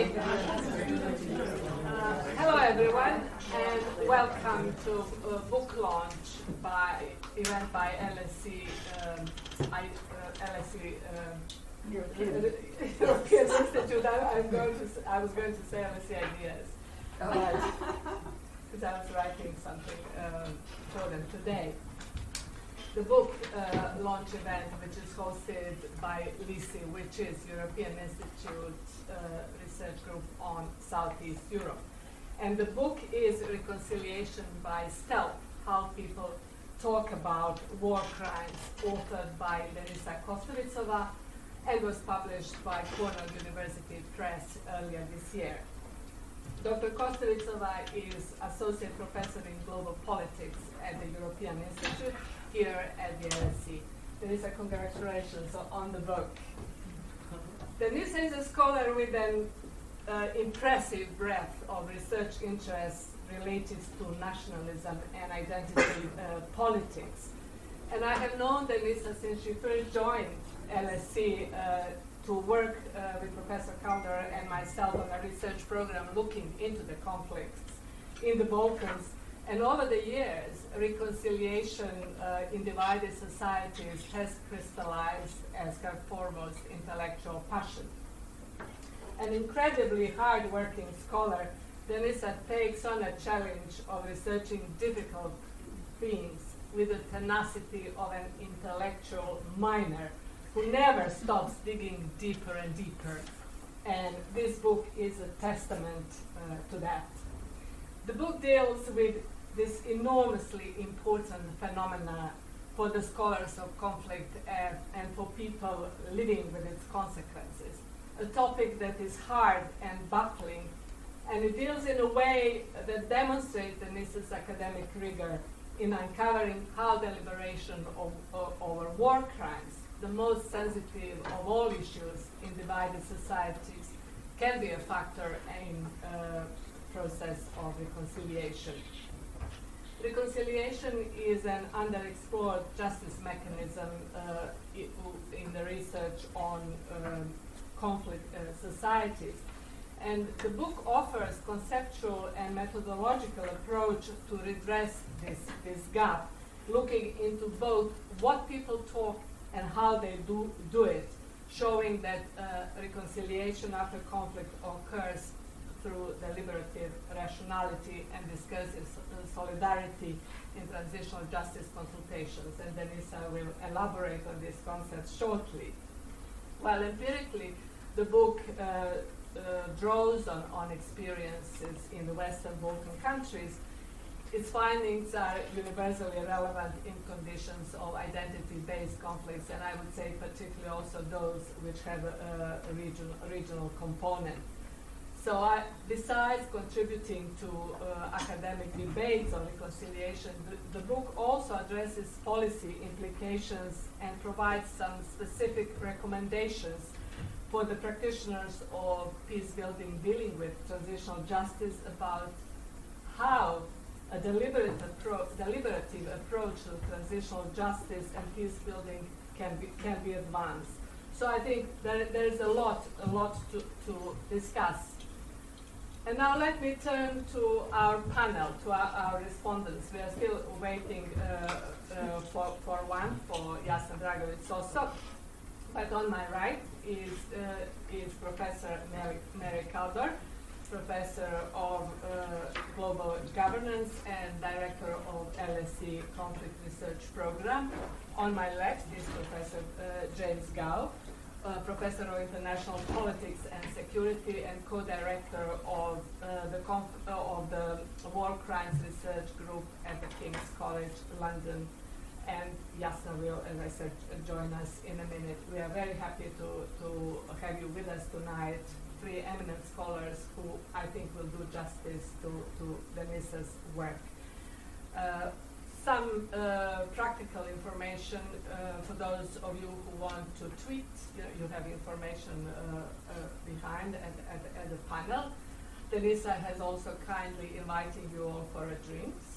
Hello everyone, and welcome to a book launch event by LSE, European Institute. I was going to say LSE Ideas, because I was writing something for them today. The book launch event, which is hosted by LISI, which is European Institute Research Group on Southeast Europe. And the book is Reconciliation by Stealth, How People Talk About War Crimes, authored by Denisa Kosturicova, and was published by Cornell University Press earlier this year. Dr. Kosturicova is Associate Professor in Global Politics at the European Institute here at the LSE. Denisa, congratulations on the book. Denisa is a scholar with an impressive breadth of research interests related to nationalism and identity politics. And I have known Denisa since she first joined LSE to work with Professor Calder and myself on a research program looking into the conflicts in the Balkans. And over the years, reconciliation in divided societies has crystallized as her foremost intellectual passion. An incredibly hard-working scholar, Denisa takes on a challenge of researching difficult themes with the tenacity of an intellectual miner who never stops digging deeper and deeper. And this book is a testament to that. The book deals with this enormously important phenomena for the scholars of conflict and for people living with its consequences. A topic that is hard and baffling, and it deals in a way that demonstrates Denisa's academic rigor in uncovering how deliberation over war crimes, the most sensitive of all issues in divided societies, can be a factor in process of reconciliation. Reconciliation is an underexplored justice mechanism in the research on conflict societies. And the book offers conceptual and methodological approach to redress this gap, looking into both what people talk and how they do it, showing that reconciliation after conflict occurs through deliberative rationality and discursive solidarity in transitional justice consultations. And Denisa will elaborate on this concept shortly. While empirically, the book draws on experiences in the Western Balkan countries, its findings are universally relevant in conditions of identity-based conflicts, and I would say particularly also those which have a regional component. So besides contributing to academic debates on reconciliation, the book also addresses policy implications and provides some specific recommendations for the practitioners of peace building dealing with transitional justice about how a deliberative approach to transitional justice and peace building can be advanced. So I think there is a lot to discuss. And now let me turn to our panel, to our respondents. We are still waiting for Jasna Dragović-Sosok. But on my right is Professor Mary Calder, Professor of Global Governance and Director of LSE Conflict Research Program. On my left is Professor James Gow, Professor of International Politics and Security and co-director of the War Crimes Research Group at the King's College London. And Jasna will, as I said, join us in a minute. We are very happy to have you with us tonight, three eminent scholars who I think will do justice to Denisa's work. Some practical information for those of you who want to tweet. You have information behind at the panel. Denisa has also kindly invited you all for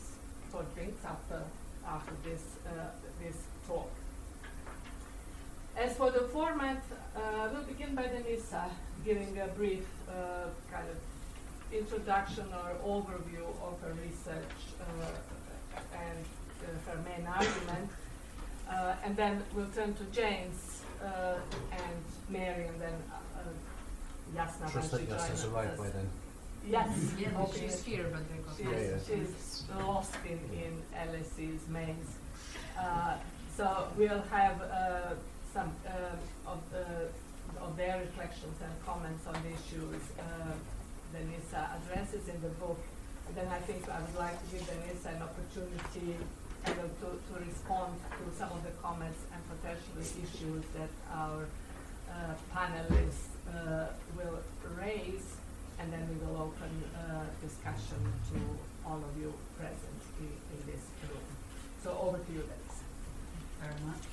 drinks after this talk. As for the format, we'll begin by Denisa giving a brief kind of introduction or overview of her research and her main argument. And then we'll turn to James and Mary, and then Jasna. Trust that Jasna's arrived by then. Yes, yeah, okay. she's here, but they got She's lost in LSE's maze. So we'll have some of their reflections and comments on the issues Denisa addresses in the book. And then I think I would like to give Denisa an opportunity to respond to some of the comments and potentially issues that our panelists will raise, and then we will open discussion to all of you present in this room. So over to you, Denisa. Thank you very much.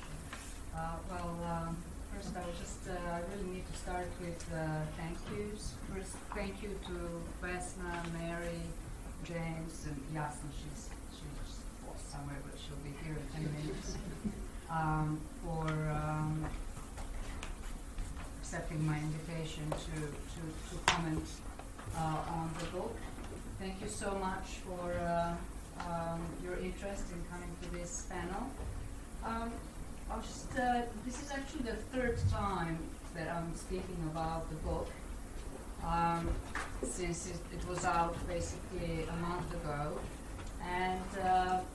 First I really need to start with thank yous. First, thank you to Vesna, Mary, James, and Jasna. She's lost somewhere, but she'll be here in 10 minutes. For accepting my invitation to comment on the book. Thank you so much for your interest in coming to this panel. This is actually the third time that I'm speaking about the book, since it was out basically a month ago. And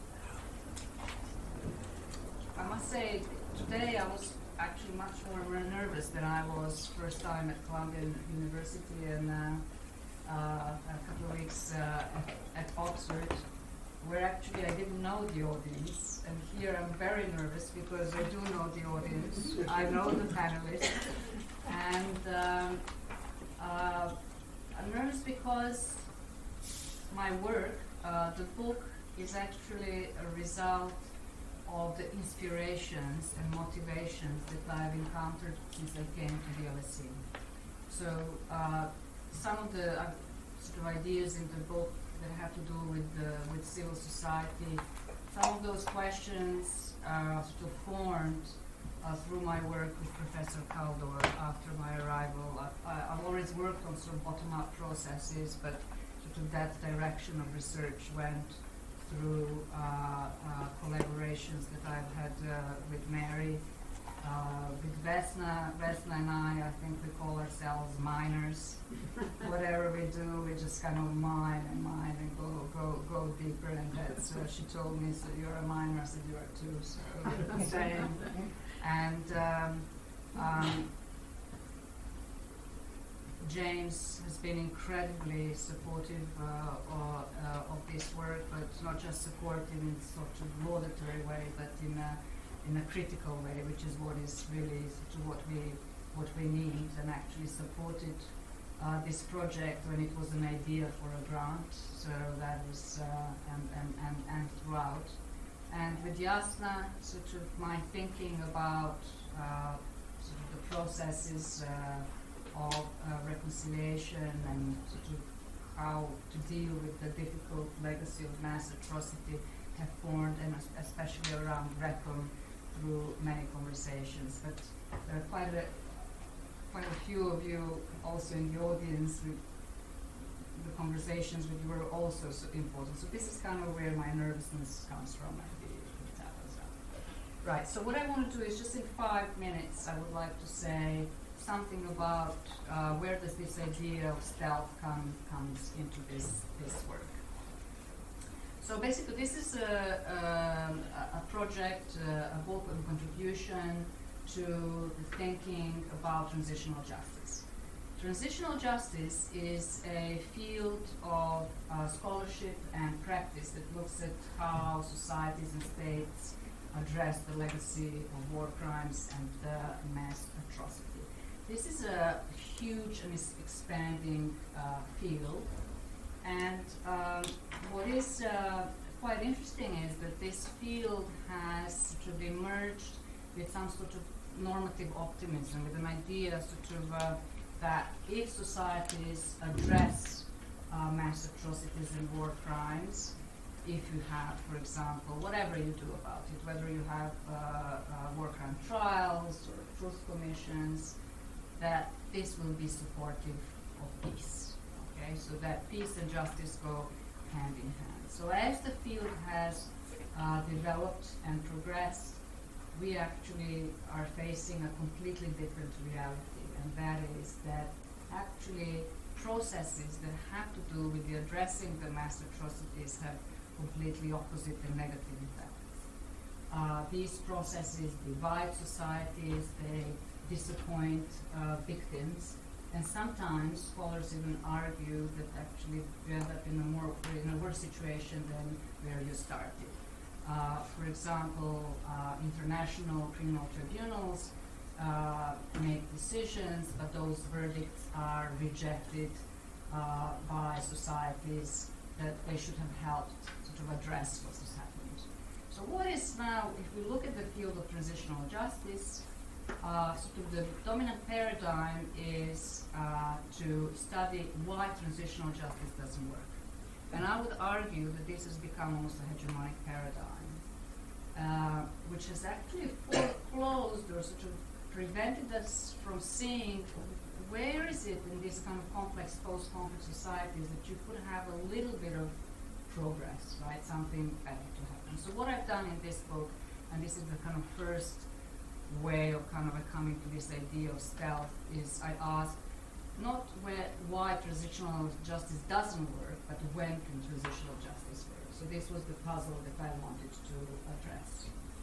I must say, today I was actually much more nervous than I was first time at Columbia University and a couple of weeks at Oxford, where actually I didn't know the audience, and here I'm very nervous because I do know the audience, I know the panelists, and I'm nervous because my work, the book, is actually a result of the inspirations and motivations that I've encountered since I came to the LSE. So some of the sort of ideas in the book that have to do with civil society. Some of those questions sort of formed through my work with Professor Kaldor after my arrival. I've always worked on sort of bottom-up processes, but sort of that direction of research went through collaborations that I've had with Mary, with Vesna and I think we call ourselves miners. Whatever we do, we just kind of mine and go deeper. And that's she told me, so you're a miner. I said, you are too. So we're the same. And James has been incredibly supportive of this work, but not just supportive in sort of laudatory way, but in a critical way, which is what is really sort of what we need, and actually supported this project when it was an idea for a grant. So that was and throughout. And with Jasna, sort of my thinking about sort of the processes of reconciliation and sort of how to deal with the difficult legacy of mass atrocity have formed, and especially around RECON, through many conversations. But there are quite a few of you also in the audience. The conversations with you were also so important. So this is kind of where my nervousness comes from. Right, so what I want to do is just in 5 minutes, I would like to say something about where does this idea of stealth comes into this work. So basically, this is a project, a book and contribution to the thinking about transitional justice. Transitional justice is a field of scholarship and practice that looks at how societies and states address the legacy of war crimes and mass atrocity. This is a huge and expanding field, and what is quite interesting is that this field has sort of emerged with some sort of normative optimism, with an idea sort of that if societies address mass atrocities and war crimes, if you have, for example, whatever you do about it, whether you have work on trials or truth commissions, that this will be supportive of peace. Okay, so that peace and justice go hand in hand. So as the field has developed and progressed, we actually are facing a completely different reality, and that is that actually processes that have to do with the addressing the mass atrocities have completely opposite and negative effects. These processes divide societies, they disappoint victims, and sometimes scholars even argue that actually you end up in a worse situation than where you started. For example, international criminal tribunals make decisions, but those verdicts are rejected by societies that they should have helped sort of address what has happened. So what is now, if we look at the field of transitional justice, sort of the dominant paradigm is to study why transitional justice doesn't work. And I would argue that this has become almost a hegemonic paradigm, which has actually foreclosed or sort of prevented us from seeing where is it in this kind of complex, post-conflict societies that you could have a little bit of progress, right? Something better to happen. So what I've done in this book, and this is the kind of first way of kind of coming to this idea of stealth, is I ask not why transitional justice doesn't work, but when can transitional justice work. So this was the puzzle that I wanted to address.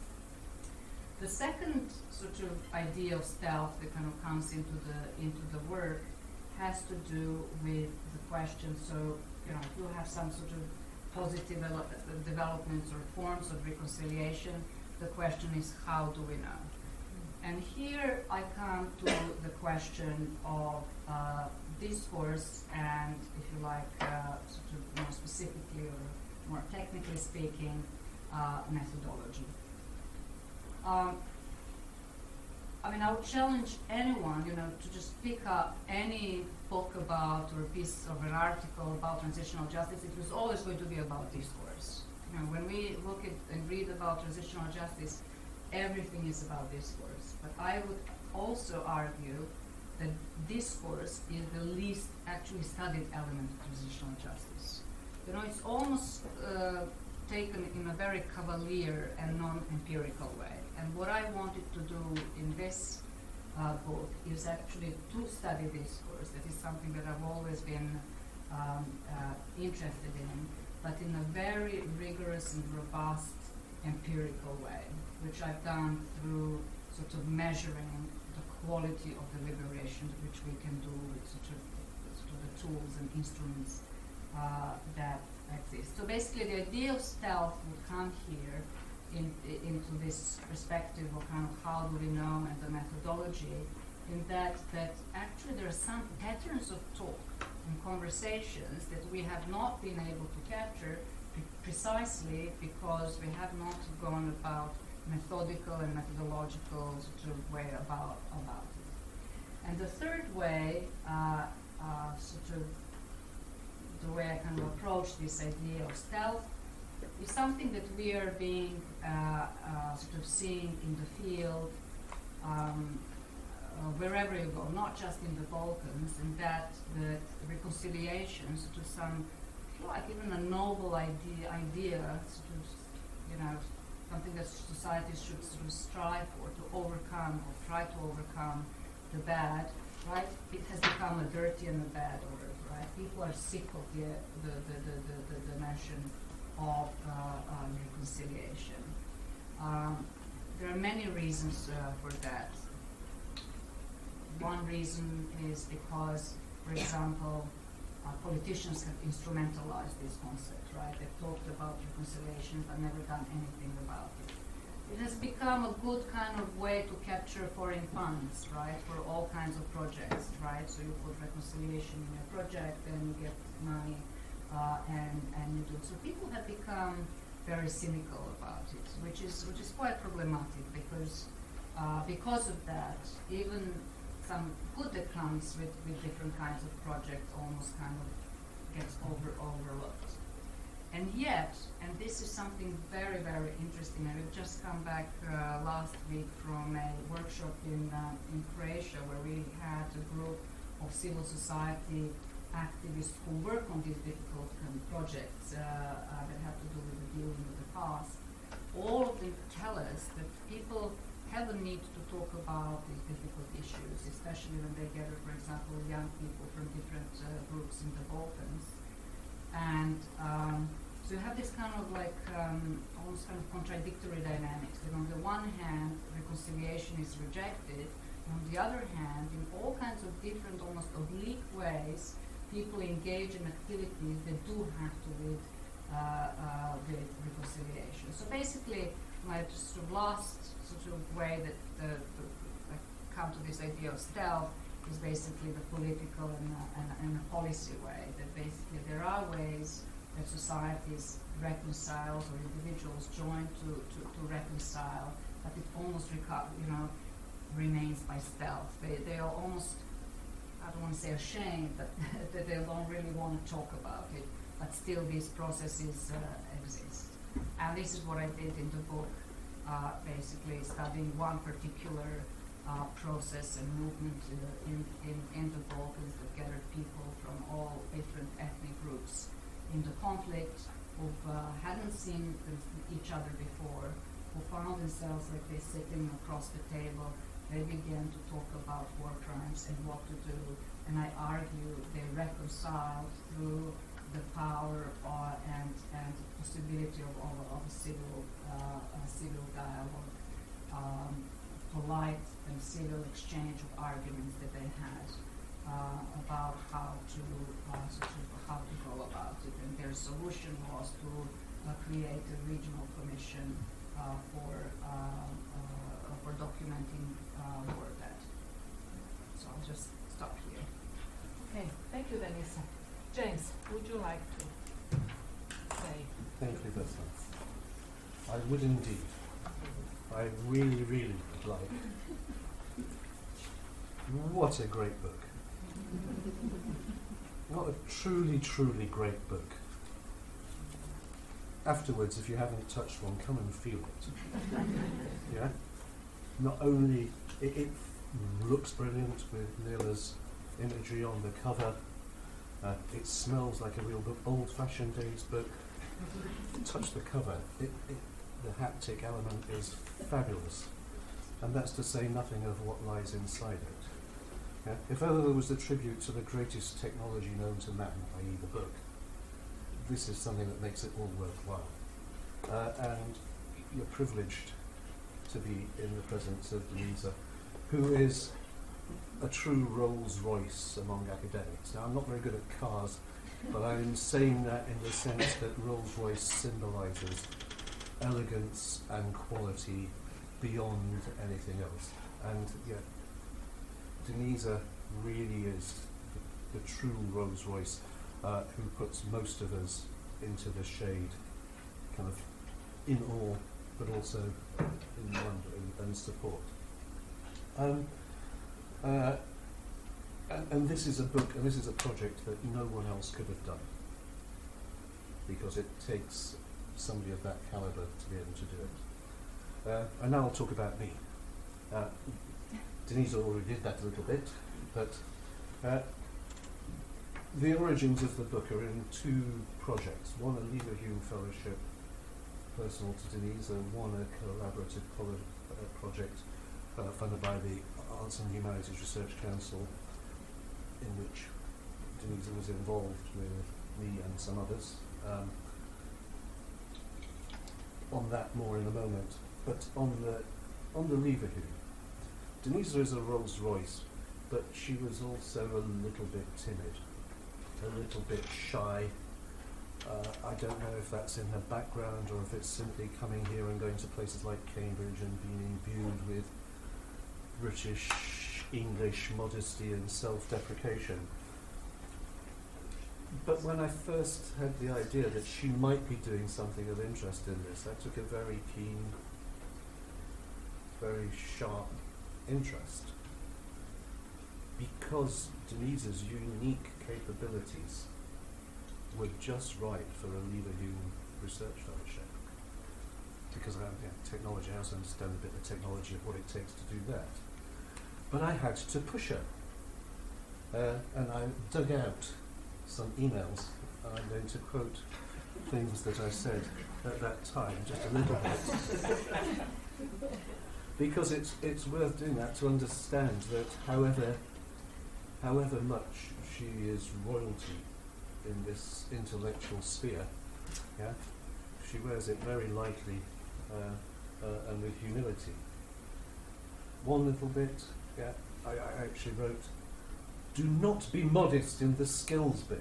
The second sort of idea of stealth that kind of comes into the work has to do with the question, so if you have some sort of positive developments or forms of reconciliation, the question is, how do we know? And here I come to the question of discourse and, if you like, sort of more specifically or more technically speaking, methodology. I would challenge anyone, to just pick up any book about or a piece of an article about transitional justice. It was always going to be about discourse. When we look at and read about transitional justice, everything is about discourse. But I would also argue that discourse is the least actually studied element of transitional justice. It's almost taken in a very cavalier and non-empirical way. And what I wanted to do in this book is actually to study discourse. That is something that I've always been interested in, but in a very rigorous and robust empirical way, which I've done through sort of measuring the quality of the liberation which we can do with sort of the tools and instruments that exist. So basically the idea of stealth would come here into this perspective of kind of how do we know and the methodology, in that actually there are some patterns of talk and conversations that we have not been able to capture precisely because we have not gone about methodical and methodological sort of way about it. And the third way, sort of the way I kind of approach this idea of stealth, is something that we are being sort of seeing in the field wherever you go, not just in the Balkans, and that the reconciliation, sort of some, like even a noble idea, sort of, something that societies should sort of strive for, to overcome or try to overcome the bad, right? It has become a dirty and a bad word, right? People are sick of the mention of reconciliation. There are many reasons for that. One reason is because, for example, politicians have instrumentalized this concept, right? They've talked about reconciliation but never done anything about it. It has become a good kind of way to capture foreign funds, right, for all kinds of projects, right? So you put reconciliation in your project and you get money and you do. So people have become very cynical about it, which is quite problematic because of that, even some good that comes with different kinds of projects almost kind of gets overlooked. And yet, and this is something very, very interesting, I've just come back last week from a workshop in Croatia where we had a group of civil society activists who work on these difficult projects that have to do with the dealing with the past. All of them tell us that people have a need to talk about these difficult issues, especially when they gather, for example, young people from different groups in the Balkans. And so you have this kind of like almost kind of contradictory dynamics. That on the one hand, reconciliation is rejected, and on the other hand, in all kinds of different, almost oblique ways, people engage in activities that do have to lead with reconciliation. So basically, my sort of last sort of way that I come to this idea of stealth is basically the political and the policy way. That basically there are ways that societies reconcile or individuals join to reconcile, but it almost remains by stealth. They are almost, I don't want to say ashamed, but that they don't really want to talk about it, but still these processes exist. And this is what I did in the book, basically studying one particular process and movement in the Balkans that gathered people from all different ethnic groups in the conflict, who hadn't seen each other before, who found themselves like they're sitting across the table. They began to talk about war crimes and what to do, and I argue they reconciled through the power and possibility of a civil dialogue, polite and civil exchange of arguments that they had about how to go about it. And their solution was to create a regional commission for documenting war debt. So I'll just stop here. Okay, thank you, Denisa. James, would you like to say? Thank you, Bertha. I would indeed. I really, really would like. What a great book. What a truly, truly great book. Afterwards, if you haven't touched one, come and feel it. Yeah? Not only, it looks brilliant with Nila's imagery on the cover. It smells like a real book, old-fashioned days book. Touch the cover. The haptic element is fabulous. And that's to say nothing of what lies inside it. Yeah? If ever there was a tribute to the greatest technology known to man, i.e. the book, this is something that makes it all worthwhile. And you're privileged to be in the presence of Denisa, who is a true Rolls Royce among academics. Now, I'm not very good at cars, but I'm saying that in the sense that Rolls Royce symbolises elegance and quality beyond anything else. And yeah, Denisa really is the true Rolls Royce who puts most of us into the shade, kind of in awe, but also in wonder and support. And this is a book, and this is a project that no one else could have done, because it takes somebody of that caliber to be able to do it. And now I'll talk about me. Denisa already did that a little bit, but the origins of the book are in two projects. One, a Leverhulme Fellowship, personal to Denisa, one, a collaborative project funded by the Arts and Humanities Research Council, in which Denisa was involved with me and some others. On that more in a moment. But on the Leverhulme, Denisa is a Rolls Royce, but she was also a little bit timid, a little bit shy. I don't know if that's in her background or if it's simply coming here and going to places like Cambridge and being imbued with British English modesty and self-deprecation. But when I first had the idea that she might be doing something of interest in this, I took a very keen, very sharp interest, because Denisa's unique capabilities were just right for a Lever Hume Research Fellowship. Because technology, I also understand a bit of technology of what it takes to do that. But I had to push her. And I dug out some emails. I'm going to quote things that I said at that time, just a little bit. Because it's worth doing that to understand that however much she is royalty in this intellectual sphere, yeah, she wears it very lightly and with humility. One little bit, yeah, I actually wrote, do not be modest in the skills bit.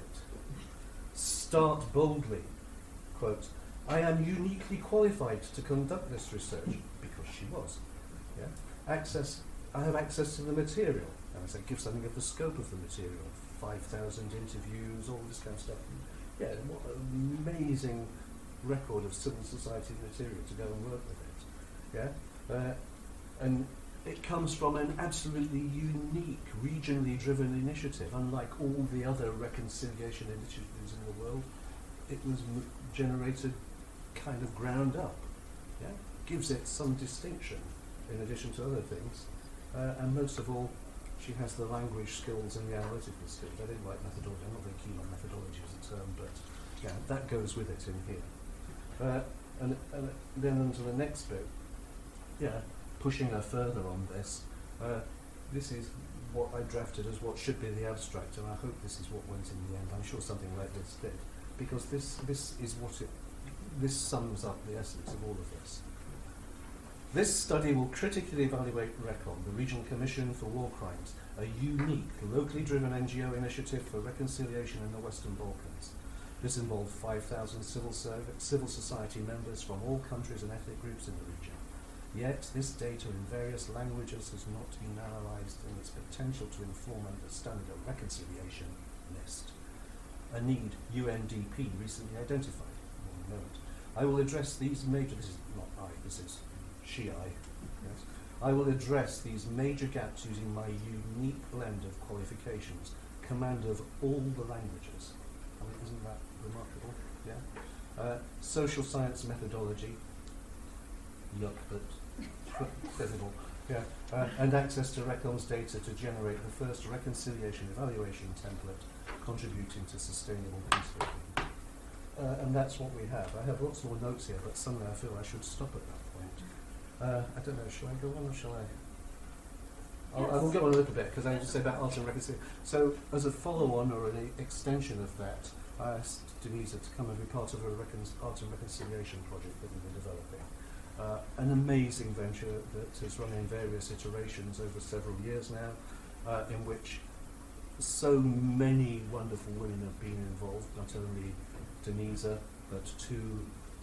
Start boldly. Quote, I am uniquely qualified to conduct this research, because she was. Yeah? I have access to the material. And I said, give something of the scope of the material. 5,000 interviews, all this kind of stuff. Yeah, what an amazing record of civil society material to go and work with it. Yeah? And it comes from an absolutely unique, regionally driven initiative. Unlike all the other reconciliation initiatives in the world, it was generated kind of ground up. Yeah? Gives it some distinction in addition to other things. And most of all, she has the language skills and the analytical skills. I didn't like methodology. I'm not very keen on methodology as a term, but yeah, that goes with it in here. And then onto the next bit. Yeah, pushing her further on this. This is what I drafted as what should be the abstract, and I hope this is what went in the end. I'm sure something like this did, because this is what this sums up the essence of all of this. This study will critically evaluate RECON, the Regional Commission for War Crimes, a unique, locally driven NGO initiative for reconciliation in the Western Balkans. This involved 5,000 civil society members from all countries and ethnic groups in the region. Yet, this data in various languages has not been analysed in its potential to inform and understand a reconciliation list, a need UNDP recently identified. One note. I will address these major, this is not I, this is she, yes. I will address these major gaps using my unique blend of qualifications, command of all the languages. I mean, isn't that remarkable? Yeah. Social science methodology, yuck, but pivotal. Yeah. And access to RECON's data to generate the first reconciliation evaluation template contributing to sustainable peace building. And that's what we have. I have lots more notes here, but suddenly I feel I should stop at that point. I don't know, shall I go on or shall I? I will go on a little bit, because I have to say about art and reconciliation. So, as a follow-on or an extension of that, I asked Denisa to come and be part of a art and reconciliation project that we've been developing. An amazing venture that has run in various iterations over several years now, in which so many wonderful women have been involved, not only Denisa, but two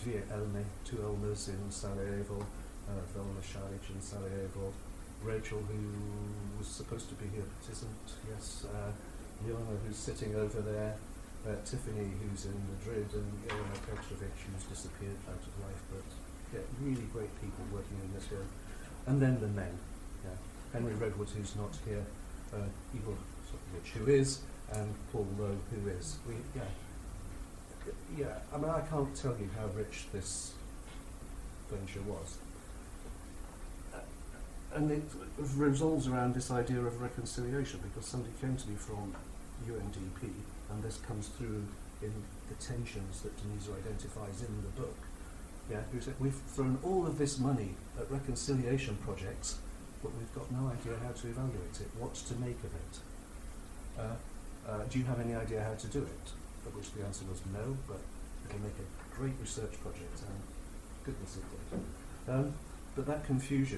Elmas in Sarajevo, Velma Šarić in Sarajevo, Rachel, who was supposed to be here but isn't, yes, Joanna, who's sitting over there, Tiffany, who's in Madrid, and Joanna Petrovic, who's disappeared out of life, but yeah, really great people working in this field. And then the men, yeah. Henry Redwood, who's not here, Igor Sokovic, who is, and Paul Lowe, who is. I mean, I can't tell you how rich this venture was. And it revolves around this idea of reconciliation, because somebody came to me from UNDP, and this comes through in the tensions that Denisa identifies in the book. Yeah, who said, we've thrown all of this money at reconciliation projects, but we've got no idea how to evaluate it, what to make of it. Do you have any idea how to do it? At which the answer was no, but it'll make a great research project, and goodness it did. But that confusion,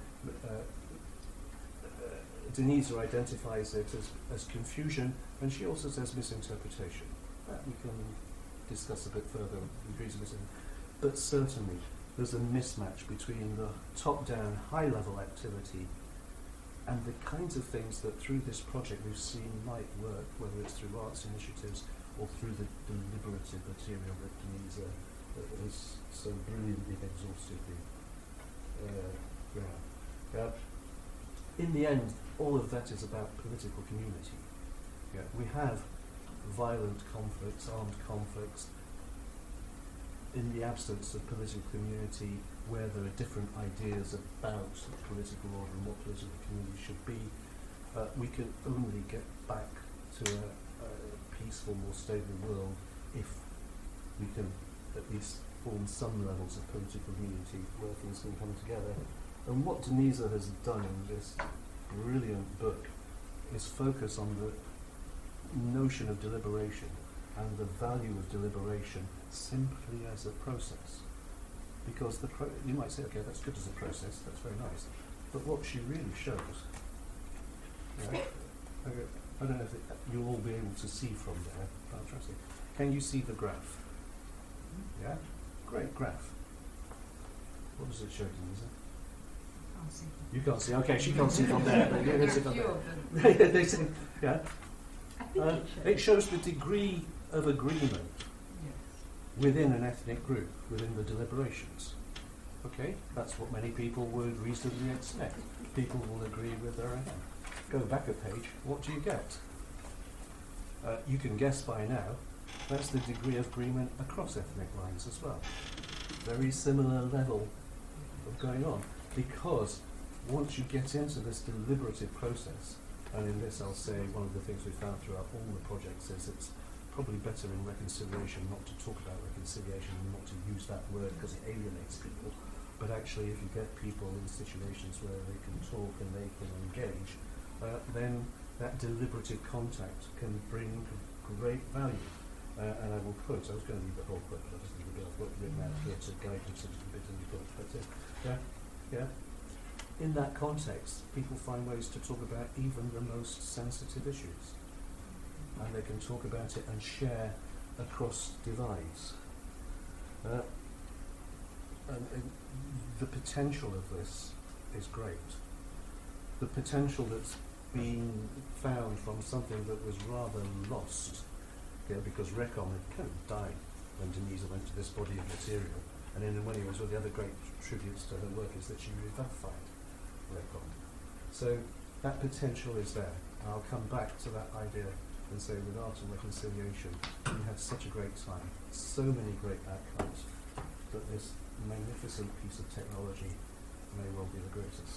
Denisa identifies it as confusion, and she also says misinterpretation. That we can discuss a bit further, degrees of misinterpretation. But certainly, there's a mismatch between the top-down, high-level activity and the kinds of things that through this project we've seen might work, whether it's through arts initiatives or through the deliberative material that Denisa has so brilliantly exhausted the ground. In the end, all of that is about political community. Yeah, we have violent conflicts, armed conflicts, in the absence of political community, where there are different ideas about political order and what political community should be, we can only get back to a peaceful, more stable world if we can at least form some levels of political unity where things can come together. And what Denisa has done in this brilliant book is focus on the notion of deliberation and the value of deliberation simply as a process. Because you might say, okay, that's good as a process, that's very nice. But what she really shows, I don't know if you'll all be able to see from there, but I'll try to see. Can you see the graph? Yeah? Great graph. What does it show, Denisa? Can't see. You can't see. Okay, she can't see from there. But you There can are see a from few there. of them. They say, yeah. I think It shows the degree of agreement Yes. within an ethnic group, within the deliberations. Okay, that's what many people would reasonably expect. People will agree with their own. Go back a page, what do you get? You can guess by now, that's the degree of agreement across ethnic lines as well. Very similar level of going on, because once you get into this deliberative process, and in this I'll say one of the things we found throughout all the projects is it's probably better in reconciliation not to talk about reconciliation and not to use that word because it alienates people, but actually if you get people in situations where they can talk and they can engage, then that deliberative contact can bring great value. And I will quote, I was going to read the whole quote, but I just think I've got it written out here to guide you a little bit in the book. But in that context, people find ways to talk about even the most sensitive issues. And they can talk about it and share across divides. And the potential of this is great. The potential that's been found from something that was rather lost, because Recon had kind of died when Denisa went to this body of material, and then in many ways one of the other great tributes to her work is that she revivified Recon. So that potential is there. And I'll come back to that idea and say with art and reconciliation, we had such a great time, so many great outcomes, that this magnificent piece of technology may well be the greatest.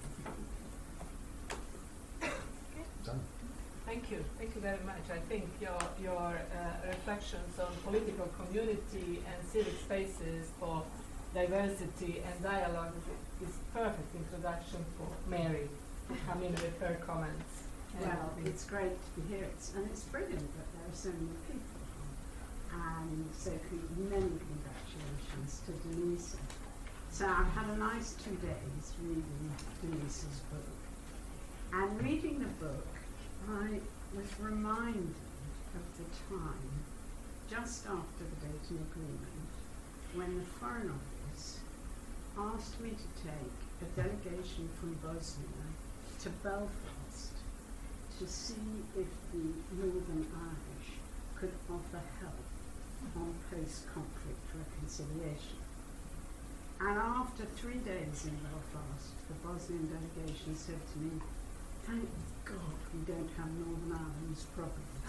Done. Thank you very much. I think your reflections on political community and civic spaces for diversity and dialogue is perfect introduction for Mary to come in with her comments. well, it's great to be here, and it's brilliant that there are so many people. And so many congratulations to Denisa. So I've had a nice 2 days reading Denisa's book. And reading the book, I was reminded of the time just after the Dayton Agreement when the Foreign Office asked me to take a delegation from Bosnia to Belfast to see if the Northern Irish could offer help on post-conflict reconciliation. And after 3 days in Belfast, the Bosnian delegation said to me, "Thank God we don't have Northern Ireland's problems."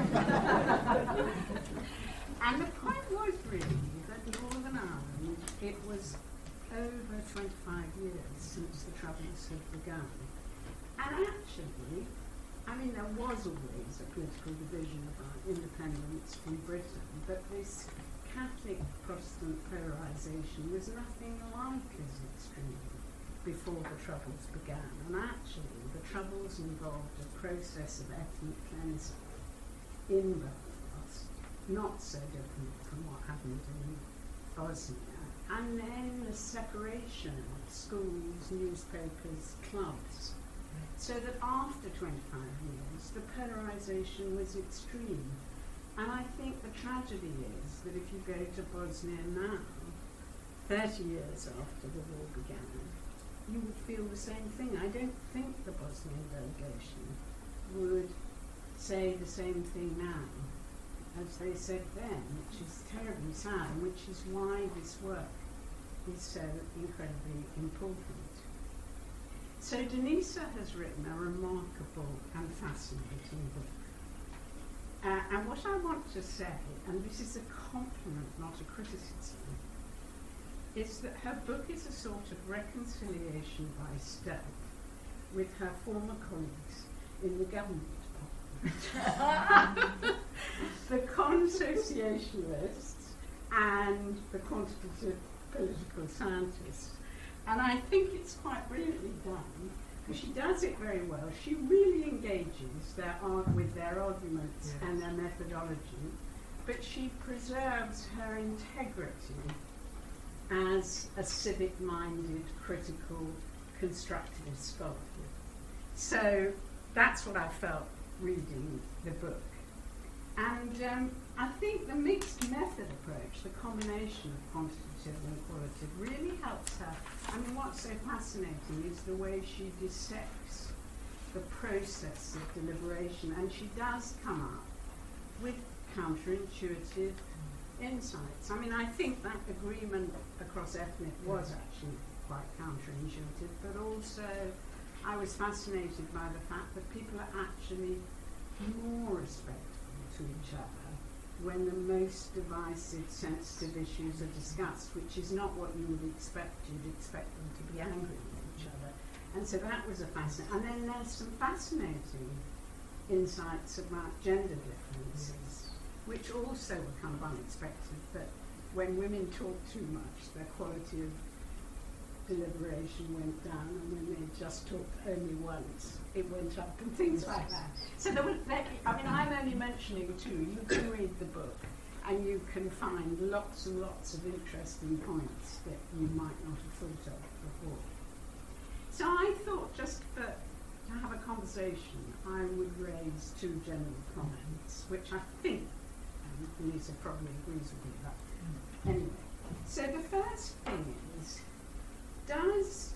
And the point was really that Northern Ireland, it was over 25 years since the Troubles had begun. And actually, I mean, there was always a political division about independence from Britain, but this Catholic Protestant polarisation was nothing like as extreme before the Troubles began. And actually, the Troubles involved a process of ethnic cleansing in Belfast, not so different from what happened in Bosnia. And then the separation of schools, newspapers, clubs, so that after 25 years, the polarisation was extreme. And I think the tragedy is that if you go to Bosnia now, 30 years after the war began, you would feel the same thing. I don't think the Bosnian delegation would say the same thing now as they said then, which is terribly sad, and which is why this work is so incredibly important. So Denisa has written a remarkable and fascinating book. And what I want to say, and this is a compliment, not a criticism, is that her book is a sort of reconciliation by stealth with her former colleagues in the government department. The consociationists and the quantitative political scientists. And I think it's quite brilliantly done, because she does it very well. She really engages with their arguments and their methodology, but she preserves her integrity as a civic-minded, critical, constructivist scholar. So that's what I felt reading the book. And I think the mixed method approach, the combination of quantitative and qualitative, really helps her. I mean, what's so fascinating is the way she dissects the process of deliberation, and she does come up with counterintuitive insights. I mean, I think that agreement across ethnic was actually quite counterintuitive, but also I was fascinated by the fact that people are actually more respectful to each other when the most divisive, sensitive issues are discussed, which is not what you would expect. You'd expect them to be angry with each other. And so that was a fascinating. And then there's some fascinating insights about gender differences, which also were kind of unexpected, that when women talk too much, their quality of deliberation went down, and when they just talked only once, it went up, and things like that. So I mean, I'm only mentioning two. You can read the book, and you can find lots and lots of interesting points that you might not have thought of before. So I thought, just to have a conversation, I would raise two general comments, which I think Lisa probably agrees with me about. Anyway, so the first thing is, does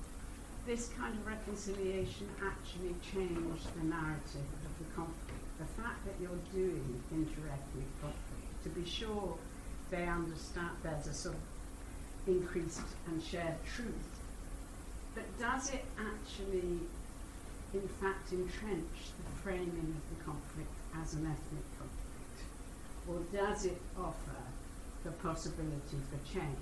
this kind of reconciliation actually change the narrative of the conflict? The fact that you're doing interethnic conflict, to be sure they understand there's a sort of increased and shared truth, but does it actually, in fact, entrench the framing of the conflict as an ethnic conflict? Or does it offer the possibility for change?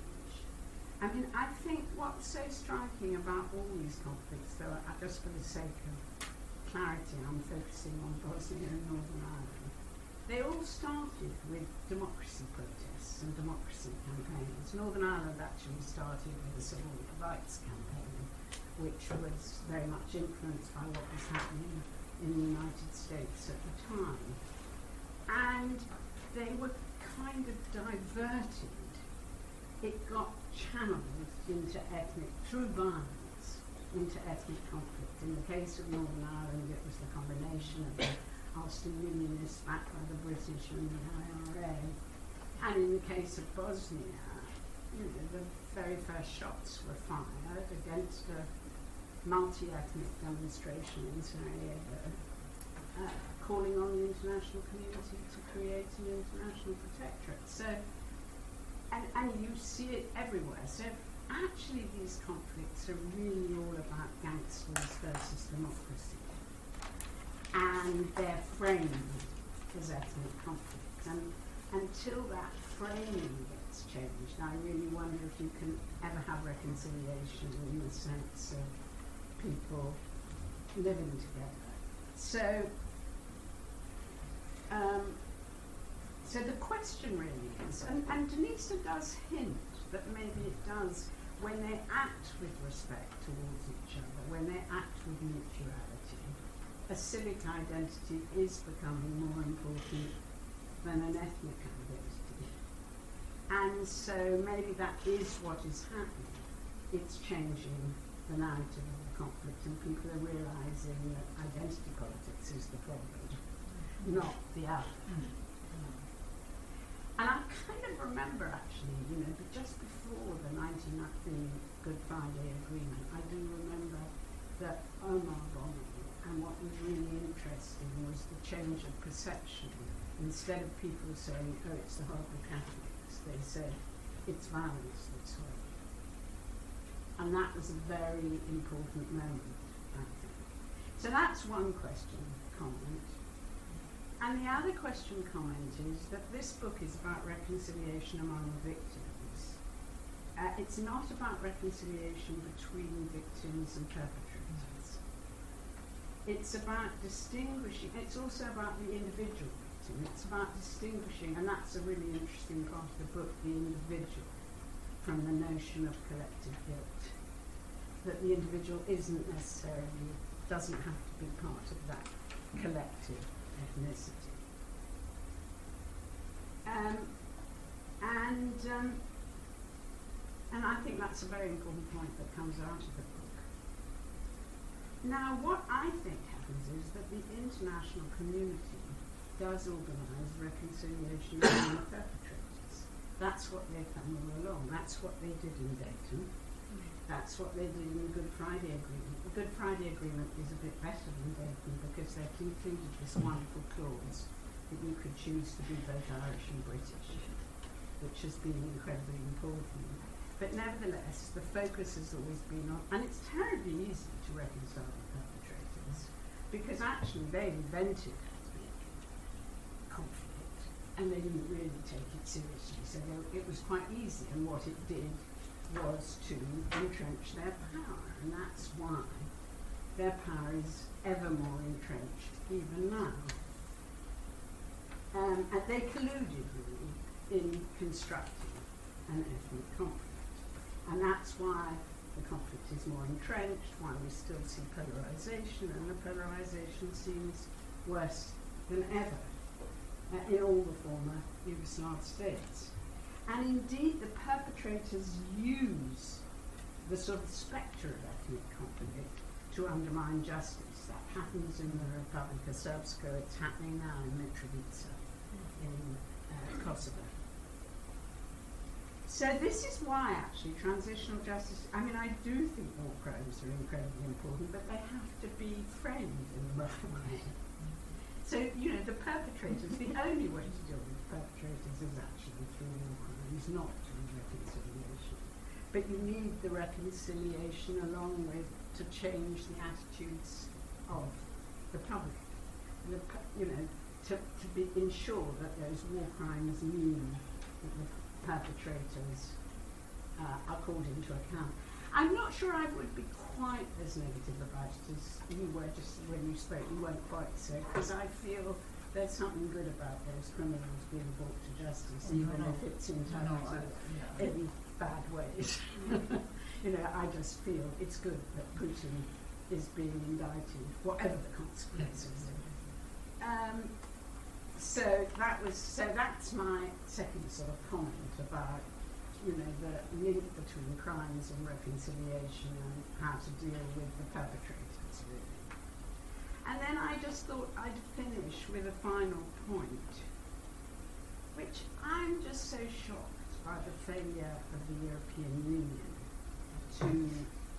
I mean, I think what's so striking about all these conflicts, though, just for the sake of clarity, I'm focusing on Bosnia and Northern Ireland, they all started with democracy protests and democracy campaigns. Northern Ireland actually started with a civil rights campaign, which was very much influenced by what was happening in the United States at the time. And they were kind of diverted. It got channeled into through violence, into ethnic conflict. In the case of Northern Ireland, it was the combination of the Ulster Unionists backed by the British and the IRA. And in the case of Bosnia, the very first shots were fired against a multi-ethnic demonstration in Sarajevo, calling on the international community to create an international protectorate. So, and you see it everywhere. So actually these conflicts are really all about gangsters versus democracy. And they're framed as ethnic conflicts. And until that framing gets changed, I really wonder if you can ever have reconciliation in the sense of people living together. So so the question really is, and Denisa does hint that maybe it does, when they act with respect towards each other, when they act with mutuality, a civic identity is becoming more important than an ethnic identity. And so maybe that is what is happening. It's changing the narrative of the conflict, and people are realizing that identity politics is the problem, not the other. And I kind of remember actually, but just before the Good Friday Agreement, I do remember that Omar bombing, and what was really interesting was the change of perception. Instead of people saying, oh, it's the horrible Catholics, they said, it's violence that's horrible. And that was a very important moment, I think. So that's one question, comment. And the other question comment is that this book is about reconciliation among victims. It's not about reconciliation between victims and perpetrators. It's about distinguishing, it's also about the individual victim. It's about distinguishing, and that's a really interesting part of the book, the individual from the notion of collective guilt. That the individual isn't necessarily, doesn't have to be part of that collective ethnicity. And I think that's a very important point that comes out of the book. Now, what I think happens is that the international community does organise reconciliation among the perpetrators. That's what they've done all along. That's what they did in Dayton. That's what they did in the Good Friday Agreement. The Good Friday Agreement is a bit better than Dayton because they've included this wonderful clause that you could choose to be both Irish and British, which has been incredibly important. But nevertheless, the focus has always been on, and it's terribly easy to reconcile the perpetrators because actually they invented ethnic conflict and they didn't really take it seriously. So it was quite easy, and what it did was to entrench their power, and that's why their power is ever more entrenched even now. And they colluded really in constructing an ethnic conflict. And that's why the conflict is more entrenched, why we still see polarisation, and the polarisation seems worse than ever in all the former Yugoslav states. And indeed, the perpetrators use the sort of spectre of ethnic conflict to undermine justice. That happens in the Republika Srpska, it's happening now in Mitrovica in Kosovo. So this is why actually transitional justice, I mean, I do think war crimes are incredibly important, but they have to be framed in the right way. So, you know, the perpetrators, the only way to deal with perpetrators is actually through war crimes, not through reconciliation. But you need the reconciliation along with to change the attitudes of the public. You know, to ensure that those war crimes mean that the perpetrators are called into account. I'm not sure I would be quite as negative about it as you were just when you spoke. You weren't quite so, because I feel there's something good about those criminals being brought to justice, even if it's in bad ways. You know, I just feel it's good that Putin is being indicted, whatever the consequences. So that's my second sort of comment about, you know, the link between crimes and reconciliation and how to deal with the perpetrators, really. And then I just thought I'd finish with a final point, which I'm just so shocked by the failure of the European Union to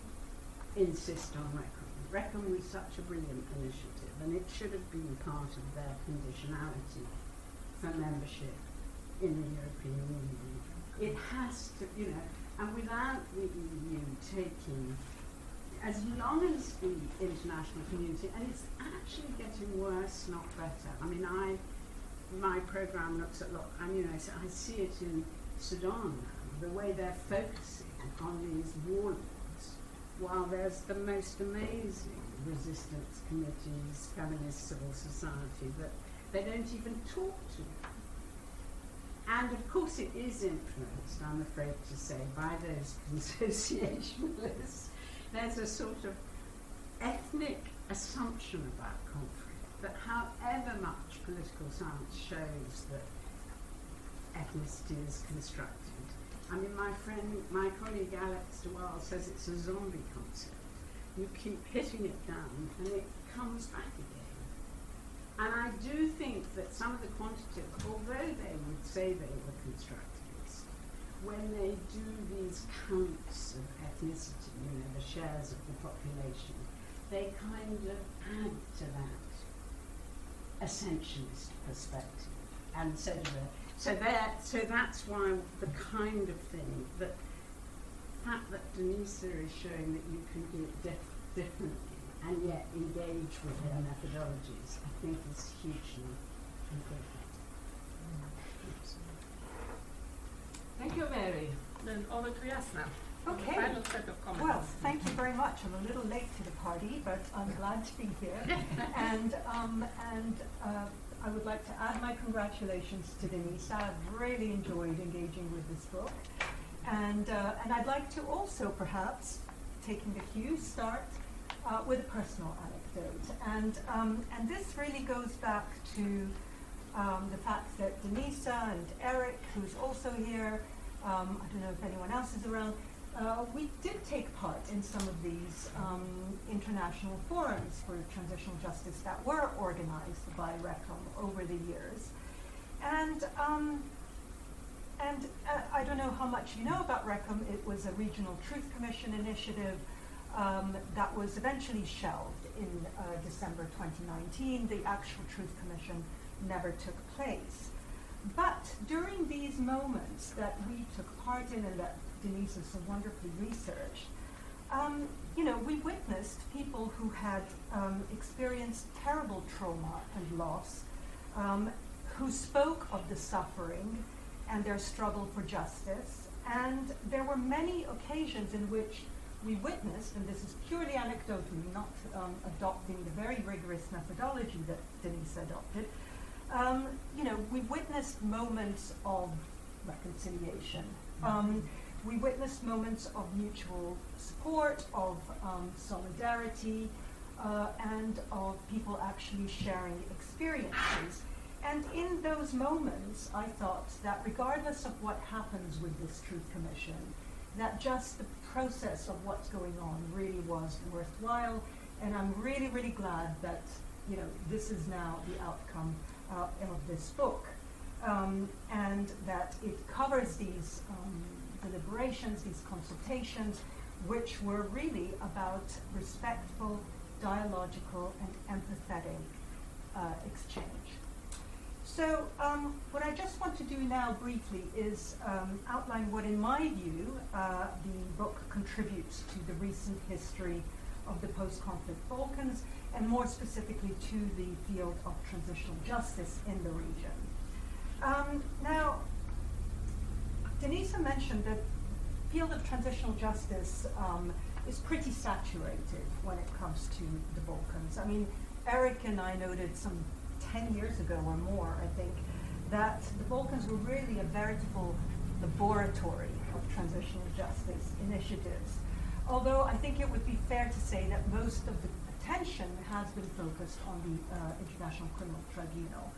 insist on Recon. Recon was such a brilliant initiative, and it should have been part of their conditionality for membership in the European Union. It has to, you know, and without the EU taking, as long as the international community, and it's actually getting worse, not better. I mean, my programme looks at, you know, so I see it in Sudan now, the way they're focusing on these warlords, while there's the most amazing resistance committees, feminist civil society that they don't even talk to. And of course it is influenced, I'm afraid to say, by those consociationalists. There's a sort of ethnic assumption about conflict that however much political science shows that ethnicity is constructed, I mean, my colleague Alex Duval says it's a zombie concept. You keep hitting it down and it comes back again. And I do think that some of the quantitative, although they would say they were constructivist, when they do these counts of ethnicity, you know, the shares of the population, they kind of add to that essentialist perspective. And so that's why the kind of thing that Denisa is showing that you can do it differently and yet engage with their methodologies, I think is hugely Thank you, Mary. Then over to Jasna. Okay. Final set of comments. Well, thank you very much. I'm a little late to the party, but I'm glad to be here. and I would like to add my congratulations to Denise. I've really enjoyed engaging with this book. And I'd like to also, perhaps, taking the cue, start with a personal anecdote. And this really goes back to the fact that Denisa and Eric, who's also here, I don't know if anyone else is around, we did take part in some of these international forums for transitional justice that were organized by RECOM over the years. And I don't know how much you know about RECOM. It was a regional Truth Commission initiative that was eventually shelved in December 2019. The actual Truth Commission never took place. But during these moments that we took part in and that Denise has so wonderfully researched, we witnessed people who had experienced terrible trauma and loss, who spoke of the suffering and their struggle for justice. And there were many occasions in which we witnessed, and this is purely anecdotally, not adopting the very rigorous methodology that Denise adopted, we witnessed moments of reconciliation. We witnessed moments of mutual support, of solidarity, and of people actually sharing experiences. And in those moments, I thought that regardless of what happens with this Truth Commission, that just the process of what's going on really was worthwhile. And I'm really, really glad that this is now the outcome of this book, and that it covers these deliberations, these consultations, which were really about respectful, dialogical, and empathetic exchange. So what I just want to do now briefly is outline what, in my view, the book contributes to the recent history of the post-conflict Balkans, and more specifically to the field of transitional justice in the region. Now, Denisa mentioned that the field of transitional justice is pretty saturated when it comes to the Balkans. I mean, Eric and I noted some 10 years ago or more, I think, that the Balkans were really a veritable laboratory of transitional justice initiatives. Although I think it would be fair to say that most of the attention has been focused on the International Criminal Tribunal.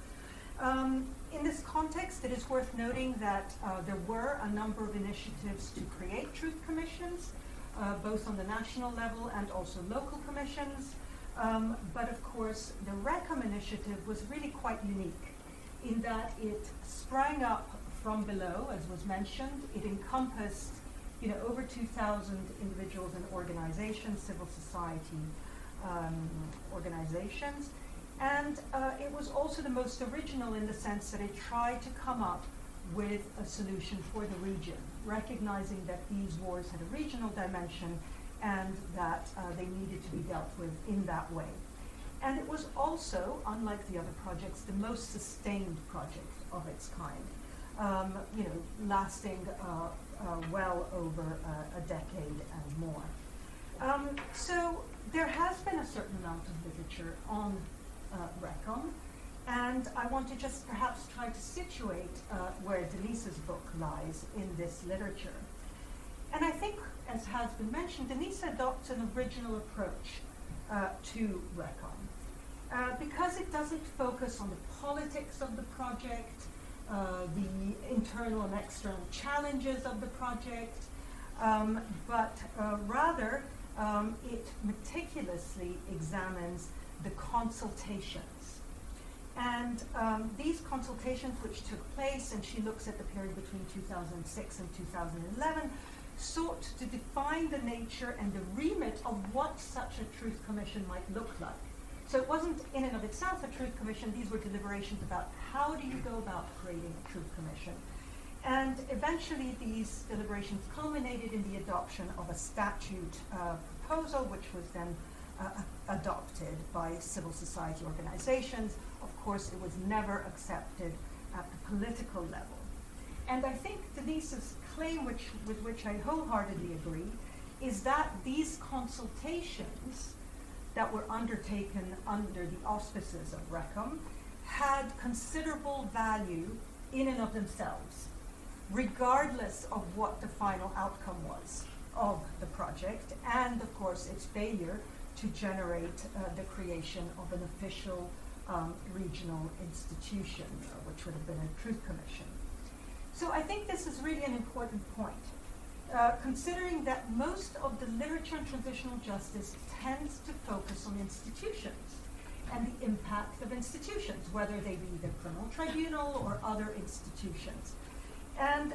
In this context, it is worth noting that there were a number of initiatives to create truth commissions, both on the national level and also local commissions. But of course, the RECOM initiative was really quite unique in that it sprang up from below, as was mentioned. It encompassed over 2,000 individuals and organizations, civil society organizations. And it was also the most original in the sense that it tried to come up with a solution for the region, recognizing that these wars had a regional dimension and that they needed to be dealt with in that way. And it was also, unlike the other projects, the most sustained project of its kind, lasting well over a decade and more. So there has been a certain amount of literature on RECOM, and I want to just perhaps try to situate where Denise's book lies in this literature. And I think, as has been mentioned, Denise adopts an original approach to RECOM because it doesn't focus on the politics of the project, the internal and external challenges of the project, but rather it meticulously examines the consultations. And these consultations, which took place, and she looks at the period between 2006 and 2011, sought to define the nature and the remit of what such a truth commission might look like. So it wasn't in and of itself a truth commission. These were deliberations about how do you go about creating a truth commission. And eventually these deliberations culminated in the adoption of a statute proposal, which was then adopted by civil society organizations, of course, it was never accepted at the political level. And I think Denise's claim, with which I wholeheartedly agree, is that these consultations that were undertaken under the auspices of RECOM had considerable value in and of themselves, regardless of what the final outcome was of the project, and of course its failure to generate the creation of an official regional institution, which would have been a truth commission. So I think this is really an important point, considering that most of the literature on transitional justice tends to focus on institutions and the impact of institutions, whether they be the criminal tribunal or other institutions. And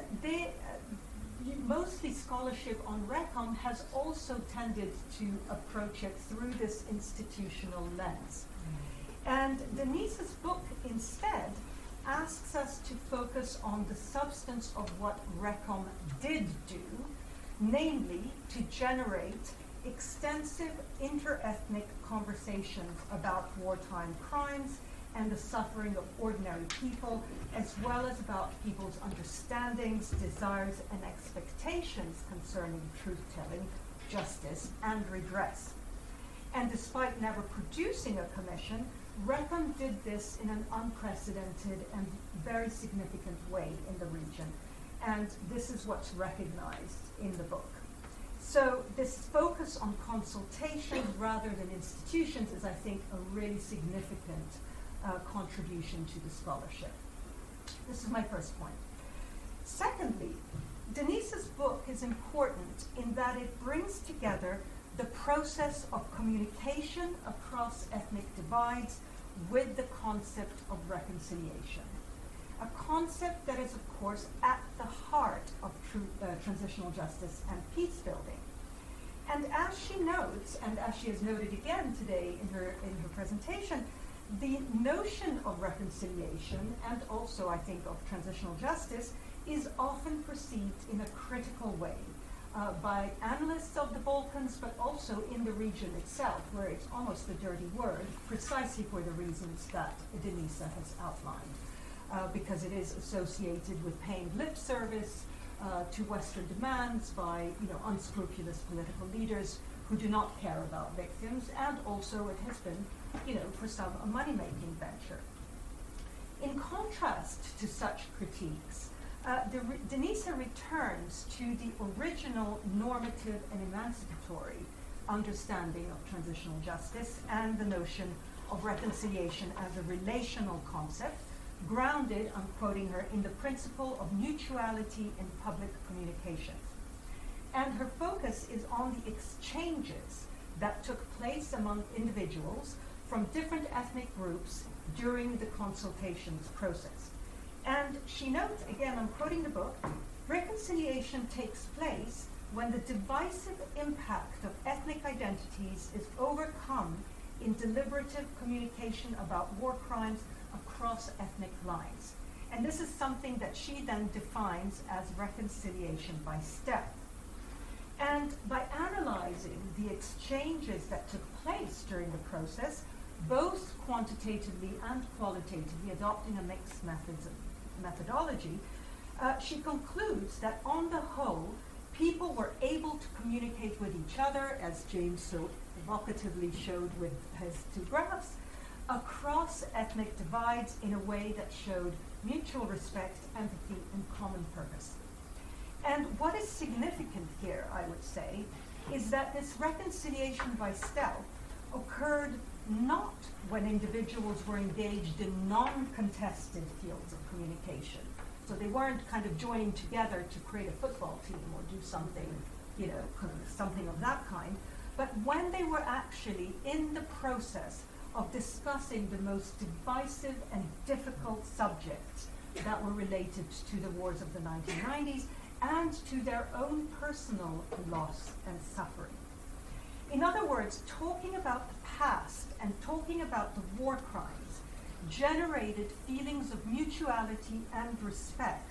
mostly scholarship on RECOM has also tended to approach it through this institutional lens. And Denise's book instead asks us to focus on the substance of what RECOM did do, namely to generate extensive inter-ethnic conversations about wartime crimes and the suffering of ordinary people, as well as about people's understandings, desires, and expectations concerning truth-telling, justice, and redress. And despite never producing a commission, RECOM did this in an unprecedented and very significant way in the region. And this is what's recognized in the book. So this focus on consultations rather than institutions is, I think, a really significant contribution to the scholarship. This is my first point. Secondly, Denise's book is important in that it brings together the process of communication across ethnic divides with the concept of reconciliation. A concept that is, of course, at the heart of transitional justice and peace building. And as she notes, and as she has noted again today in her presentation, the notion of reconciliation, and also I think of transitional justice, is often perceived in a critical way by analysts of the Balkans, but also in the region itself, where it's almost a dirty word, precisely for the reasons that Denise has outlined, because it is associated with paying lip service to Western demands by unscrupulous political leaders who do not care about victims, and also it has been, for some, a money-making venture. In contrast to such critiques, Denise returns to the original normative and emancipatory understanding of transitional justice and the notion of reconciliation as a relational concept, grounded, I'm quoting her, in the principle of mutuality in public communications. And her focus is on the exchanges that took place among individuals from different ethnic groups during the consultations process. And she notes, again, I'm quoting the book, reconciliation takes place when the divisive impact of ethnic identities is overcome in deliberative communication about war crimes across ethnic lines. And this is something that she then defines as reconciliation by step. And by analyzing the exchanges that took place during the process, both quantitatively and qualitatively, adopting a mixed methodology, she concludes that on the whole, people were able to communicate with each other, as James so evocatively showed with his two graphs, across ethnic divides in a way that showed mutual respect, empathy, and common purpose. And what is significant here, I would say, is that this reconciliation by stealth occurred not when individuals were engaged in non-contested fields of communication. So they weren't kind of joining together to create a football team or do something, something of that kind, but when they were actually in the process of discussing the most divisive and difficult subjects that were related to the wars of the 1990s and to their own personal loss and suffering. In other words, talking about the past and talking about the war crimes generated feelings of mutuality and respect,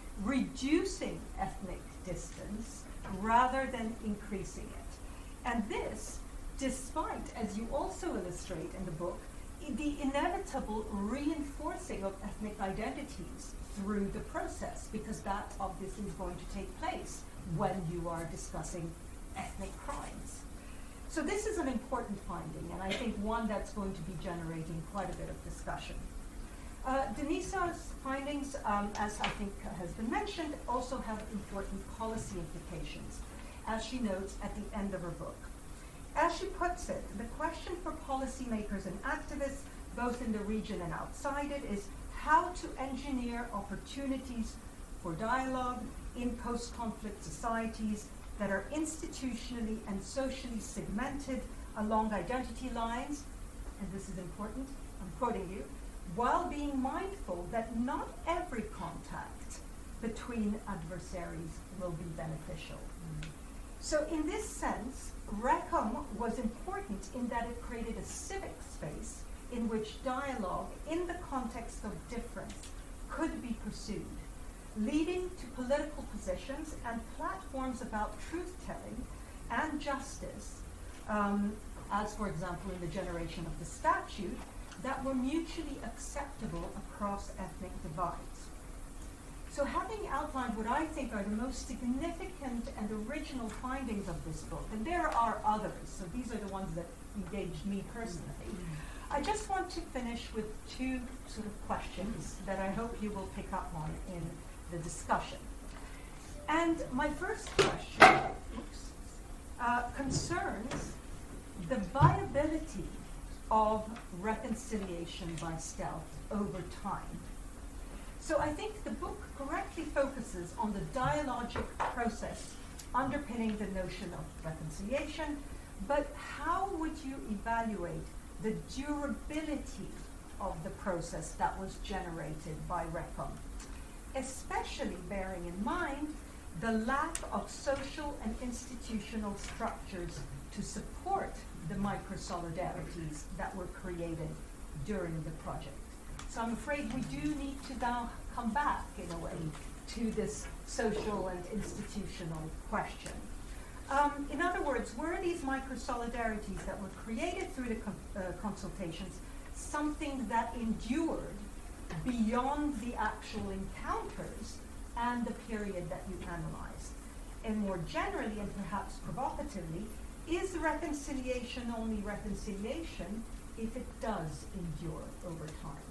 reducing ethnic distance rather than increasing it. And this, despite, as you also illustrate in the book, the inevitable reinforcing of ethnic identities through the process, because that obviously is going to take place when you are discussing ethnic crimes. So this is an important finding, and I think one that's going to be generating quite a bit of discussion. Denisa's findings, as I think has been mentioned, also have important policy implications, as she notes at the end of her book. As she puts it, the question for policymakers and activists, both in the region and outside it, is how to engineer opportunities for dialogue in post-conflict societies that are institutionally and socially segmented along identity lines, and this is important, I'm quoting you, while being mindful that not every contact between adversaries will be beneficial. So in this sense, RECOM was important in that it created a civic space in which dialogue in the context of difference could be pursued, leading to political positions and platforms about truth-telling and justice, as for example in the generation of the statute, that were mutually acceptable across ethnic divides. So having outlined what I think are the most significant and original findings of this book, and there are others, so these are the ones that engaged me personally, I just want to finish with two sort of questions that I hope you will pick up on in the discussion. And my first question concerns the viability of reconciliation by stealth over time. So I think the book correctly focuses on the dialogic process underpinning the notion of reconciliation, but how would you evaluate the durability of the process that was generated by RECOM, especially bearing in mind the lack of social and institutional structures to support the micro-solidarities that were created during the project. So I'm afraid we do need to now come back, in a way, to this social and institutional question. In other words, were these micro-solidarities that were created through the consultations something that endured beyond the actual encounters and the period that you analyzed? And more generally, and perhaps provocatively, is reconciliation only reconciliation if it does endure over time?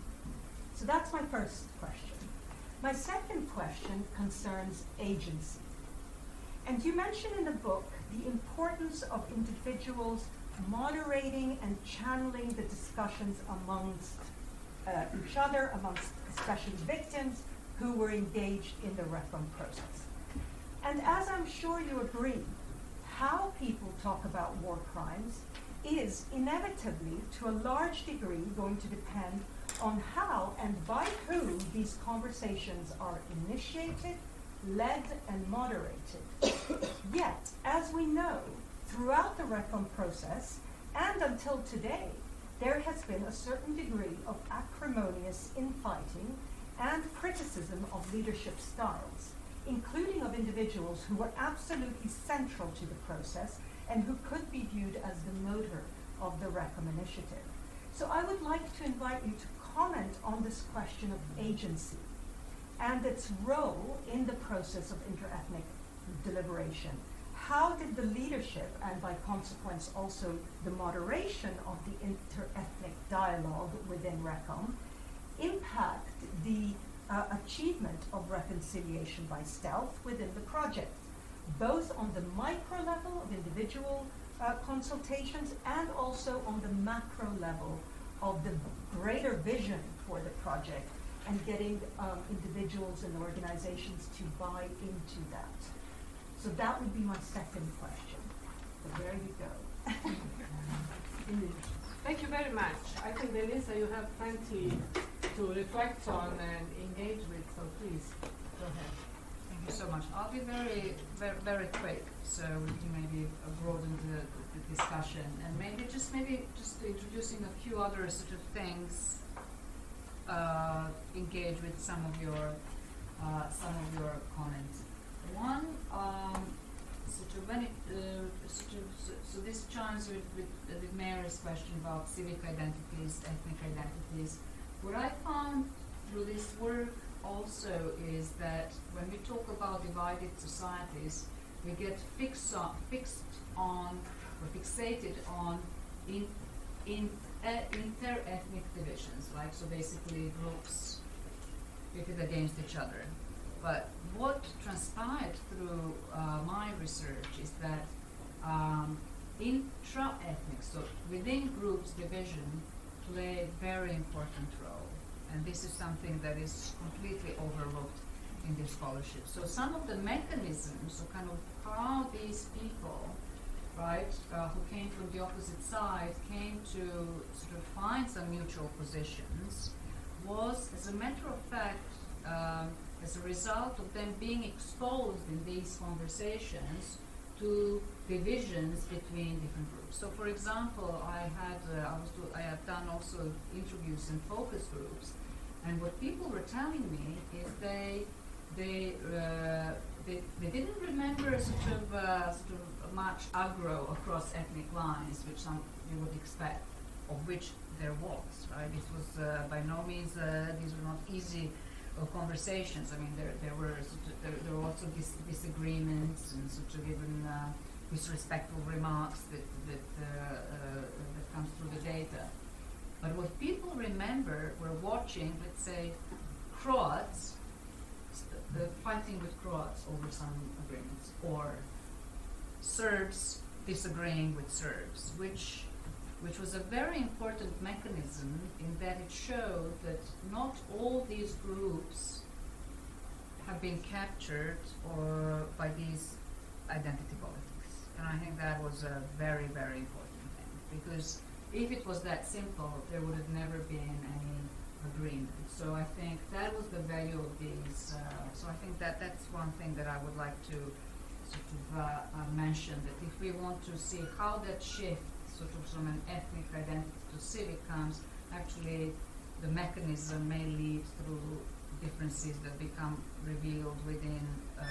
So that's my first question. My second question concerns agency. And you mention in the book the importance of individuals moderating and channeling the discussions amongst each other, amongst especially victims who were engaged in the RECOM process. And as I'm sure you agree, how people talk about war crimes is inevitably, to a large degree, going to depend on how and by whom these conversations are initiated, led, and moderated. Yet, as we know, throughout the RECOM process, and until today, there has been a certain degree of acrimonious infighting and criticism of leadership styles, including of individuals who were absolutely central to the process and who could be viewed as the motor of the RECOM initiative. So I would like to invite you to comment on this question of agency and its role in the process of interethnic deliberation. How did the leadership, and by consequence also the moderation of the interethnic dialogue within RECOM, impact the achievement of reconciliation by stealth within the project, both on the micro level of individual consultations and also on the macro level of the greater vision for the project, and getting individuals and organizations to buy into that? So that would be my second question. So there you go. Thank you very much. I think, Denisa, you have plenty to reflect on and engage with, so please, go ahead. Thank you so much. I'll be very quick, so we can maybe broaden the discussion, and maybe just introducing a few other sort of things. Engage with some of your comments. One, So this chimes with Mary's question about civic identities, ethnic identities. What I found through this work also is that when we talk about divided societies, we get fixed on or fixated on inter-ethnic divisions, like so basically groups pitted against each other. But what transpired through my research is that intra-ethnic, so within groups, division play a very important role. And this is something that is completely overlooked in this scholarship. So some of the mechanisms, so kind of how these people, right, who came from the opposite side came to sort of find some mutual positions was, as a matter of fact, as a result of them being exposed in these conversations to divisions between different groups. So, for example, I have done also interviews in focus groups, and what people were telling me is they didn't remember sort of much aggro across ethnic lines, which you would expect, of which there was. Right, this was by no means these were not easy conversations. I mean, there were also disagreements and sort of even disrespectful remarks that comes through the data. But what people remember were watching, let's say, Croats fighting with Croats over some agreements, or Serbs disagreeing with Serbs, which was a very important mechanism in that it showed that not all these groups have been captured or by these identity politics. And I think that was a very, very important thing, because if it was that simple, there would have never been any agreement. So I think that was the value of these. So I think that's one thing that I would like to sort of mention, that if we want to see how that shift sort of from an ethnic identity to civic comes, actually the mechanism may lead through differences that become revealed within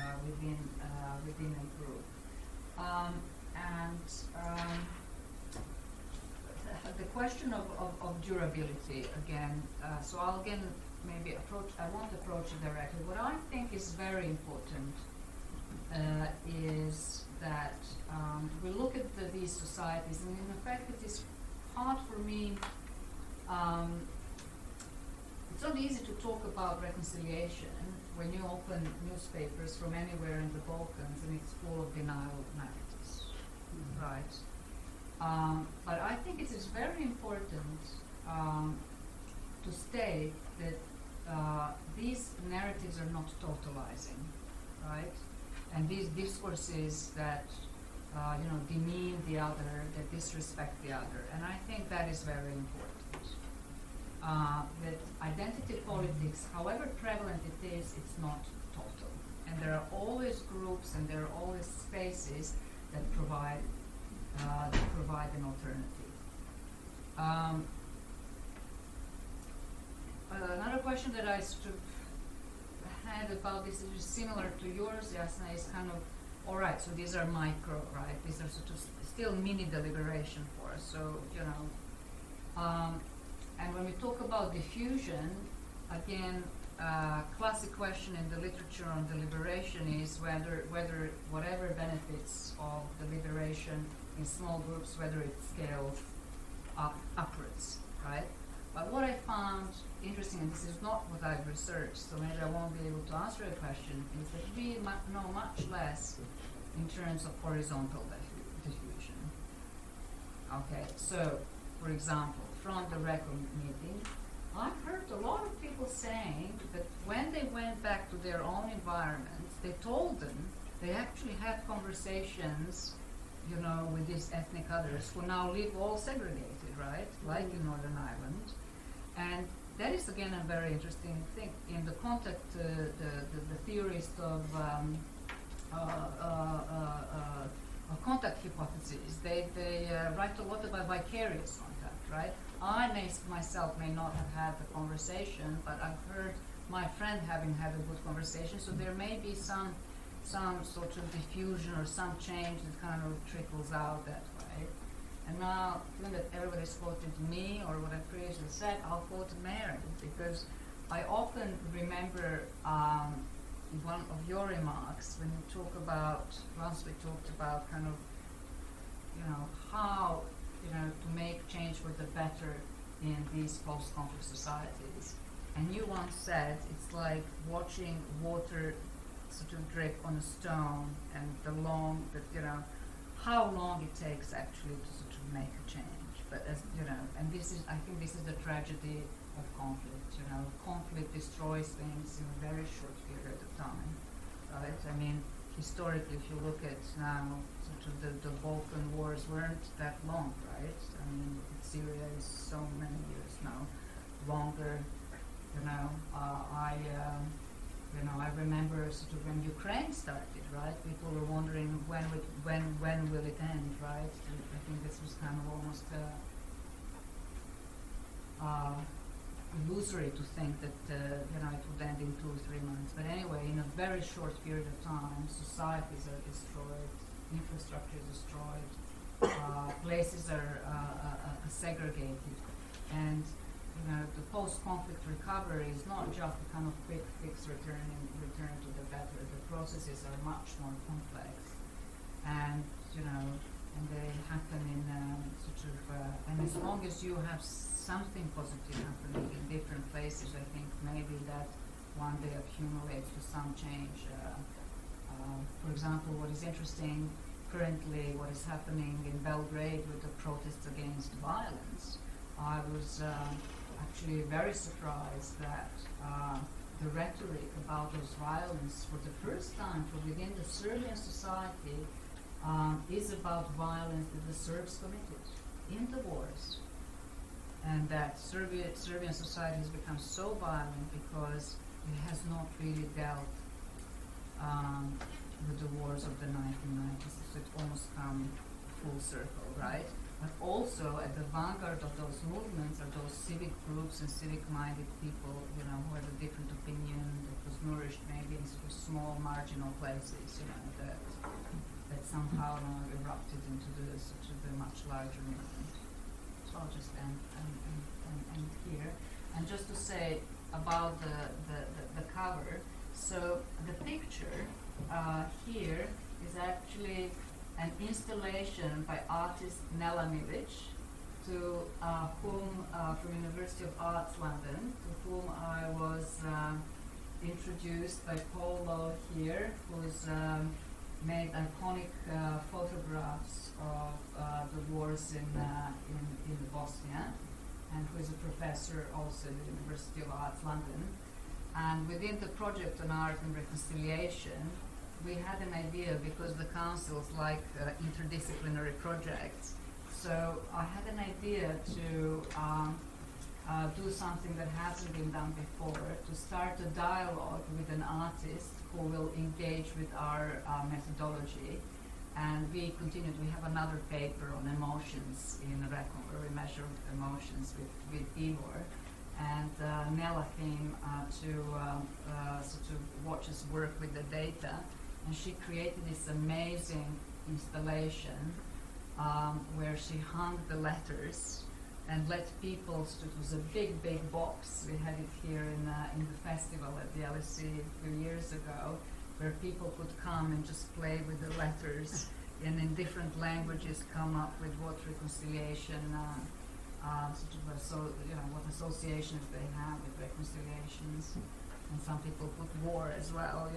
a group. The question of durability again. So I'll again maybe I won't approach it directly. What I think is very important is that we look at these societies, and in fact it is hard for me, it's not easy to talk about reconciliation when you open newspapers from anywhere in the Balkans and it's full of denial narratives, right? But I think it is very important to state that these narratives are not totalizing, right? And these discourses that demean the other, that disrespect the other, and I think that is very important. That identity politics, however prevalent it is, it's not total, and there are always groups and there are always spaces that provide an alternative. Another question that I sort of had about this is similar to yours, Jasna, is kind of, all right, so these are micro, right? These are sort of still mini deliberation for us. So, and when we talk about diffusion, again, classic question in the literature on deliberation is whether whatever benefits of deliberation in small groups, whether it scales upwards, right? But what I found interesting, and this is not what I've researched, so maybe I won't be able to answer a question, is that we know much less in terms of horizontal diffusion. Okay, so, for example, from the RECOM meeting, I've heard a lot of people saying that when they went back to their own environments, they told them they actually had conversations, with these ethnic others who now live all segregated, right? Like in Northern Ireland. And that is again a very interesting thing. In the contact, the theorist of contact hypotheses, they write a lot about vicarious contact, right? I myself may not have had the conversation, but I've heard my friend having had a good conversation, so there may be some some sort of diffusion or some change that kind of trickles out that way. And now, given that everybody's quoted me or what I previously said, I'll quote Mary, because I often remember one of your remarks when you talk about, once we talked about kind of, how, to make change for the better in these post-conflict societies. And you once said it's like watching water sort of drip on a stone, and how long it takes actually to sort of make a change. But as and I think this is the tragedy of conflict. Conflict destroys things in a very short period of time, right? I mean, historically, if you look at now, sort of the Balkan wars weren't that long, right? I mean, Syria is so many years now longer. I remember sort of when Ukraine started, right? People were wondering when will it end, right? I think this was kind of almost illusory to think that it would end in 2 or 3 months. But anyway, in a very short period of time, societies are destroyed, infrastructure is destroyed, places are segregated, and the post-conflict recovery is not just a kind of quick fix, return to the better. The processes are much more complex, and and they happen in and as long as you have something positive happening in different places, I think maybe that one day accumulates to some change. For example, what is interesting currently, what is happening in Belgrade with the protests against violence, I was actually very surprised that the rhetoric about those violence for the first time from within the Serbian society is about violence that the Serbs committed in the wars. And that Serbian society has become so violent because it has not really dealt with the wars of the 1990s. So it's almost come full circle, right? But also at the vanguard of those movements are those civic groups and civic-minded people, who have a different opinion, that was nourished maybe in sort of small marginal places, that somehow erupted into the much larger movement. So I'll just end here. And just to say about the cover, so the picture here is actually an installation by artist Nela Milic, to whom, from University of Arts London, to whom I was introduced by Paul Lowe here, who's made iconic photographs of the wars in Bosnia, and who is a professor also at the University of Arts London. And within the project on art and reconciliation, we had an idea, because the councils like interdisciplinary projects. So I had an idea to do something that hasn't been done before, to start a dialogue with an artist who will engage with our methodology. And we continued, we have another paper on emotions in Recon, where we measure emotions with Ivor. And Nela came to sort of watch us work with the data. And she created this amazing installation where she hung the letters and let people, so it was a big, big box. We had it here in the festival at the LSE a few years ago, where people could come and just play with the letters and in different languages come up with what reconciliation, what associations they have with reconciliations. And some people put war as well,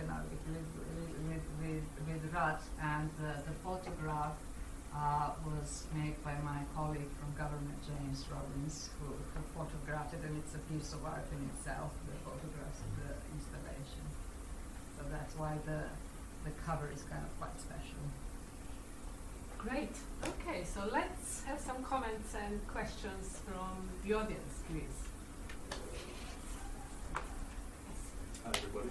with Rat. And the photograph was made by my colleague from government, James Robbins, who photographed it, and it's a piece of art in itself, the photographs of the installation. So that's why the cover is kind of quite special. Great. Okay, so let's have some comments and questions from the audience, please. Hi everybody.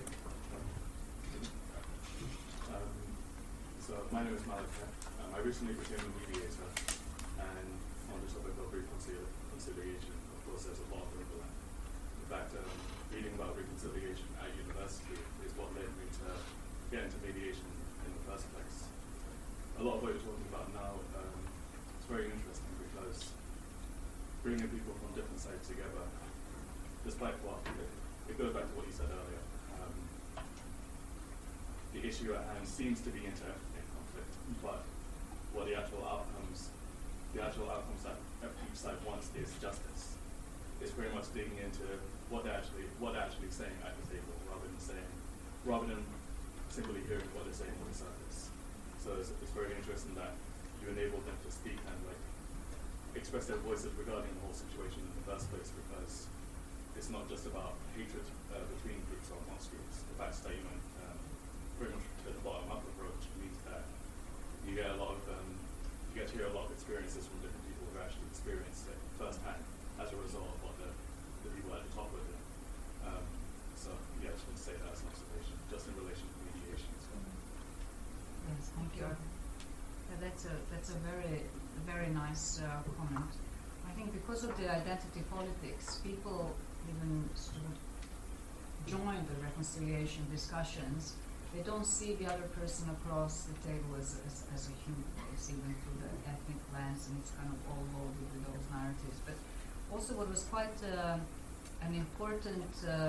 So my name is Malika. I recently became a mediator, and on the topic of reconciliation, of course, there's a lot of overlap. In fact, reading about reconciliation at university is what led me to get into mediation bringing people from different sides together, despite what, it goes back to what you said earlier. The issue at hand seems to be inter-ethnic conflict, but what the actual outcomes that each side wants is justice. It's very much digging into what they're actually saying at the table, rather than simply hearing what they're saying on the surface. So it's very interesting that you enable them to speak and express their voices regarding the whole situation in the first place, because it's not just about hatred between groups or amongst groups. The fact that pretty much at the bottom-up approach means that you get to hear a lot of experiences from different people who actually experienced it firsthand as a result of what the people at the top were doing. So yeah, I just want to say that as an observation, just in relation to mediation as well. Yes, thank you. Yeah, that's a very nice comment. I think because of the identity politics, people even sort of join the reconciliation discussions. They don't see the other person across the table as a human. They see them through the ethnic lens, and it's kind of all loaded with those narratives. But also, what was quite an important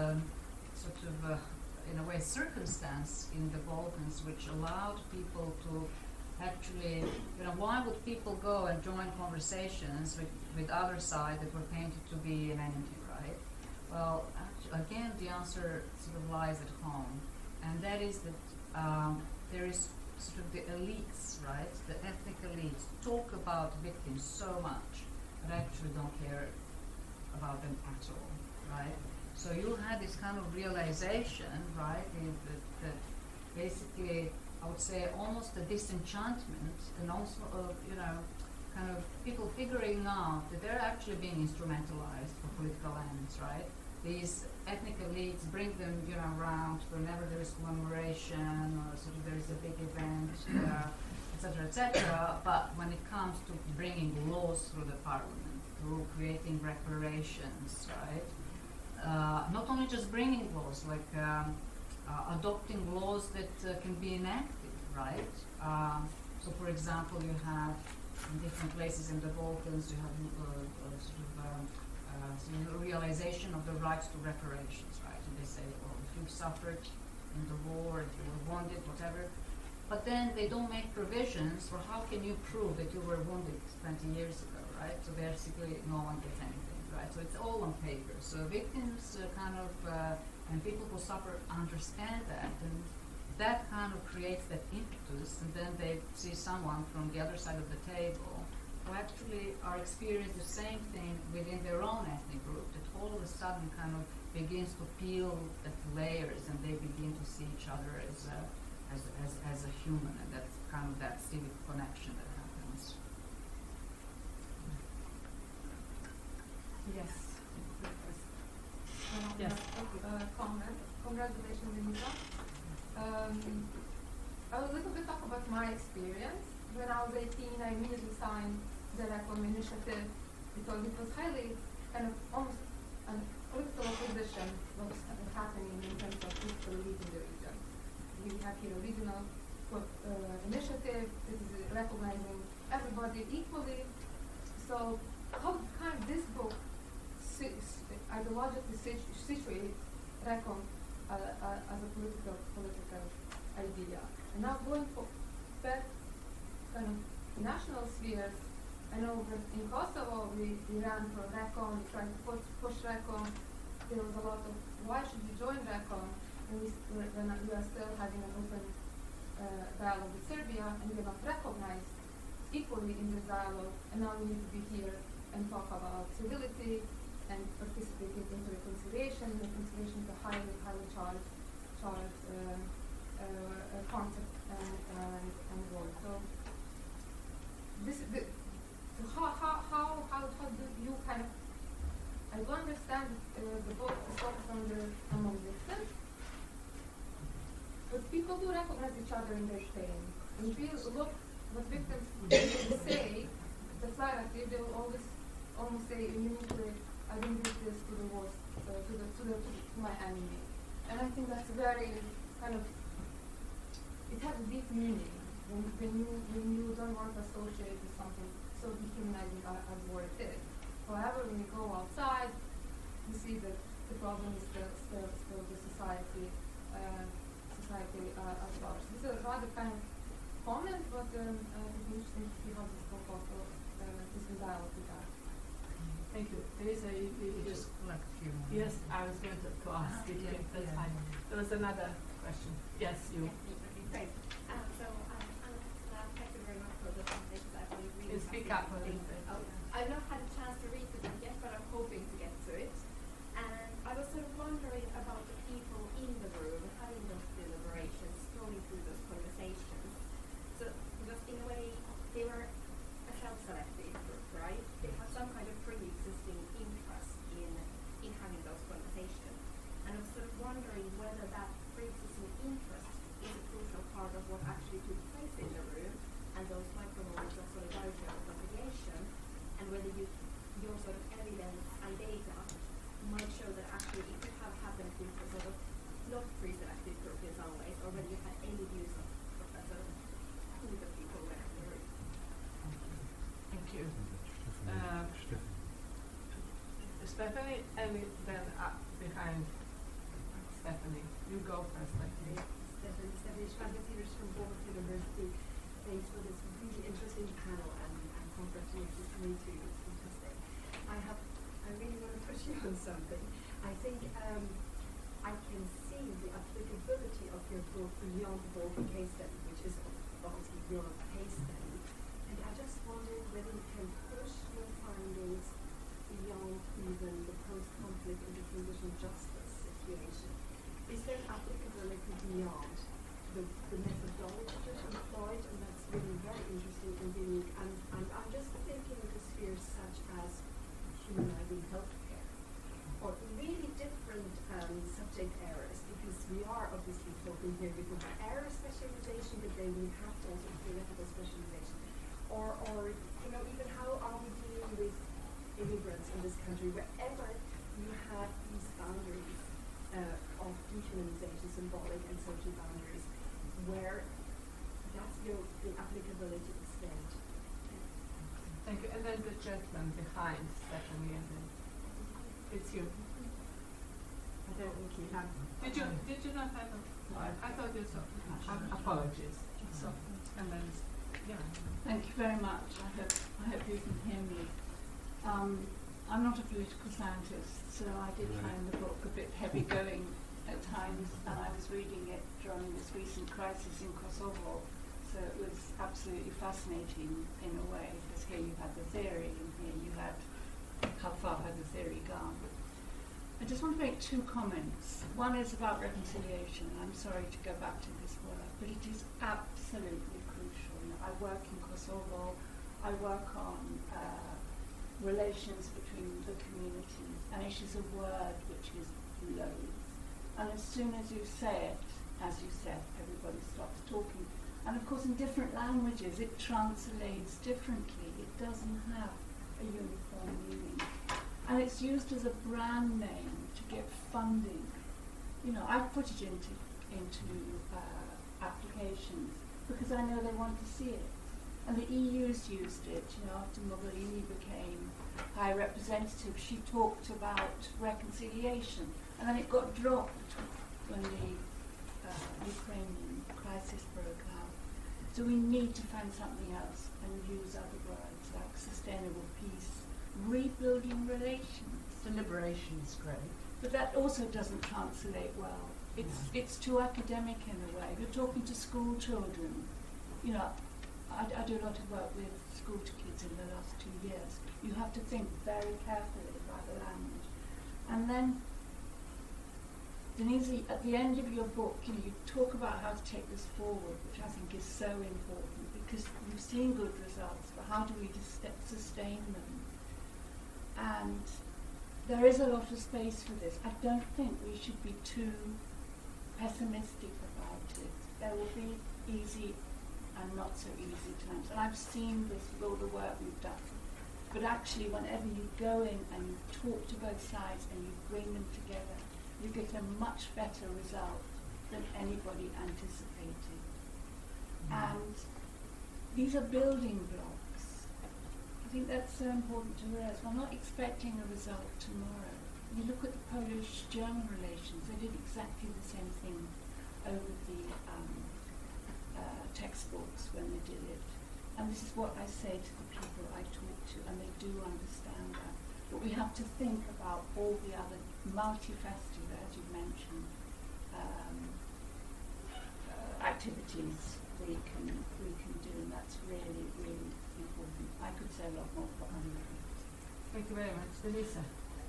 in a way, circumstance in the Balkans, which allowed people to actually, why would people go and join conversations with other side that were painted to be an enemy, right? Well, again, the answer sort of lies at home. And that is that there is sort of the elites, right? The ethnic elites talk about victims so much, but actually don't care about them at all, right? So you had this kind of realization, right? That basically, I would say, almost a disenchantment, and also, kind of people figuring out that they're actually being instrumentalized for political ends, right? These ethnic elites bring them, around whenever there is commemoration or sort of there is a big event, et cetera. But when it comes to bringing laws through the parliament, through creating reparations, right? Not only just bringing laws, like adopting laws that can be enacted, right? So, for example, you have in different places in the Balkans, you have realization of the rights to reparations, right? And they say, well, if you suffered in the war, if you were wounded, whatever, but then they don't make provisions for how can you prove that you were wounded 20 years ago, right? So basically, no one gets anything, right? So it's all on paper. So victims and people who suffer understand that, and that kind of creates that impetus, and then they see someone from the other side of the table who actually are experiencing the same thing within their own ethnic group, that all of a sudden kind of begins to peel at layers, and they begin to see each other as a human, and that's kind of that civic connection that happens. Yes. Yes. Comment. Congratulations, Anita. I will a little bit talk about my experience. When I was 18, I immediately signed the RECOM initiative because it was highly kind of almost a political opposition what was happening in terms of political elite in the region. We have here a regional initiative. This is recognizing everybody equally. So how kind of this book ideologically situates RECOM as a political idea. And now going for that kind of national spheres, I know that in Kosovo we ran for RECOM, we tried to push RECOM. There was a lot of why should we join RECOM, and we are still having an open dialogue with Serbia, and we are not recognized equally in this dialogue. And now we need to be here and talk about civility and participating in reconciliation. Reconciliation is a highly charged concept and word. So this is how do you kind of, I do understand the book is focused among victims, but people do recognize each other in their pain. And if you look what victims say, the narrative, they will almost say immediately, I didn't do this to the worst, to my enemy. And I think that's very kind of, it has a deep meaning when you don't want to associate with something so dehumanizing as what it is. however, when you go outside, you see that the problem is still the society at large. This is a rather kind of comment, but it would be interesting to see how this book also is in dialogue with that. Thank you. There is a Just like a few more. yes, I was going to ask if Yeah, that's yeah. fine. There was another question. Yes, you. Great. Thank you very much for the presentation. I found it really You speak up a little fascinating. bit. I've not had a chance to read the book yet, but I'm hoping to get to it. And I was sort of wondering about the people in the room having those deliberations, going through those conversations. So, because in a way, they were a self-selected group, right? They have some kind of pre-existing interest in having those conversations. And I was sort of wondering whether that pre-existing interest is a crucial part of what actually took place in the room, and those micro moments of solidarity and reconciliation, and whether your sort of evidence and data might show that actually it could have happened with a sort of not pre-selected group in some ways, or whether you had any views of that sort of who the people were in the room. Thank you. Stephanie, and then behind Stephanie. You go first, I think. Stephanie Schwager-Peters from Bournemouth University. Thanks for this really interesting panel and congratulations to me too. It's fantastic. I really want to push you on something. I think I can see the applicability of your book beyond the Balkan case study, which is obviously your case study. And I just wondered whether you can push your findings beyond even the post-conflict and the transitional justice situation. Is there applicability beyond the methodology that's employed? And that's really very interesting and unique. And I'm just thinking of the spheres such as humanizing healthcare, or really different subject areas, because we are obviously talking here about area specialization, but then we have to also theoretical specialization. Or even how are we dealing with immigrants in this country, wherever you have these boundaries of dehumanization, symbolic and social boundaries, where that's the applicability extent. Thank you. And then the gentleman behind Stephanie, and then it's you. I don't think you have. Did you not have a? I thought you saw. Apologies. So, and then yeah. Thank you very much. I hope you can hear me. I'm not a political scientist, so I did find the book a bit heavy going at times, and I was reading it during this recent crisis in Kosovo, so it was absolutely fascinating in a way, because here you had the theory, and here you had how far had the theory gone. I just want to make two comments. One is about reconciliation. I'm sorry to go back to this word, but it is absolutely crucial. You know, I work in Kosovo, I work on relations between the communities, and it is a word which is loathed. And as soon as you say it, as you said, everybody stops talking. And of course in different languages it translates differently. It doesn't have a uniform meaning. And it's used as a brand name to get funding. You know, I've put it into applications because I know they want to see it. And the EU's used it, you know, after Mogherini became High Representative, she talked about reconciliation, and then it got dropped when the Ukrainian crisis broke out. So we need to find something else and use other words like sustainable peace, rebuilding relations. Deliberation is great. But that also doesn't translate well. It's too academic in a way. You're talking to school children. You know, I do a lot of work with school kids in the last 2 years. You have to think very carefully about the language. And then, Denise, at the end of your book, you know, you talk about how to take this forward, which I think is so important, because you've seen good results, but how do we sustain them? And there is a lot of space for this. I don't think we should be too pessimistic about it. There will be easy and not so easy times. And I've seen this with all the work we've done. But actually, whenever you go in and you talk to both sides and you bring them together, you get a much better result than anybody anticipated. And these are building blocks. think that's so important to realise. We're not expecting a result tomorrow. You look at the Polish-German relations, they did exactly the same thing over the textbooks when they did it. And this is what I say to the people I talk to, and they do understand that. But we have to think about all the other multifaceted, as you mentioned, activities we can do, and that's really, really important. I could say a lot more, but I'm not. Thank you very much. Elisa?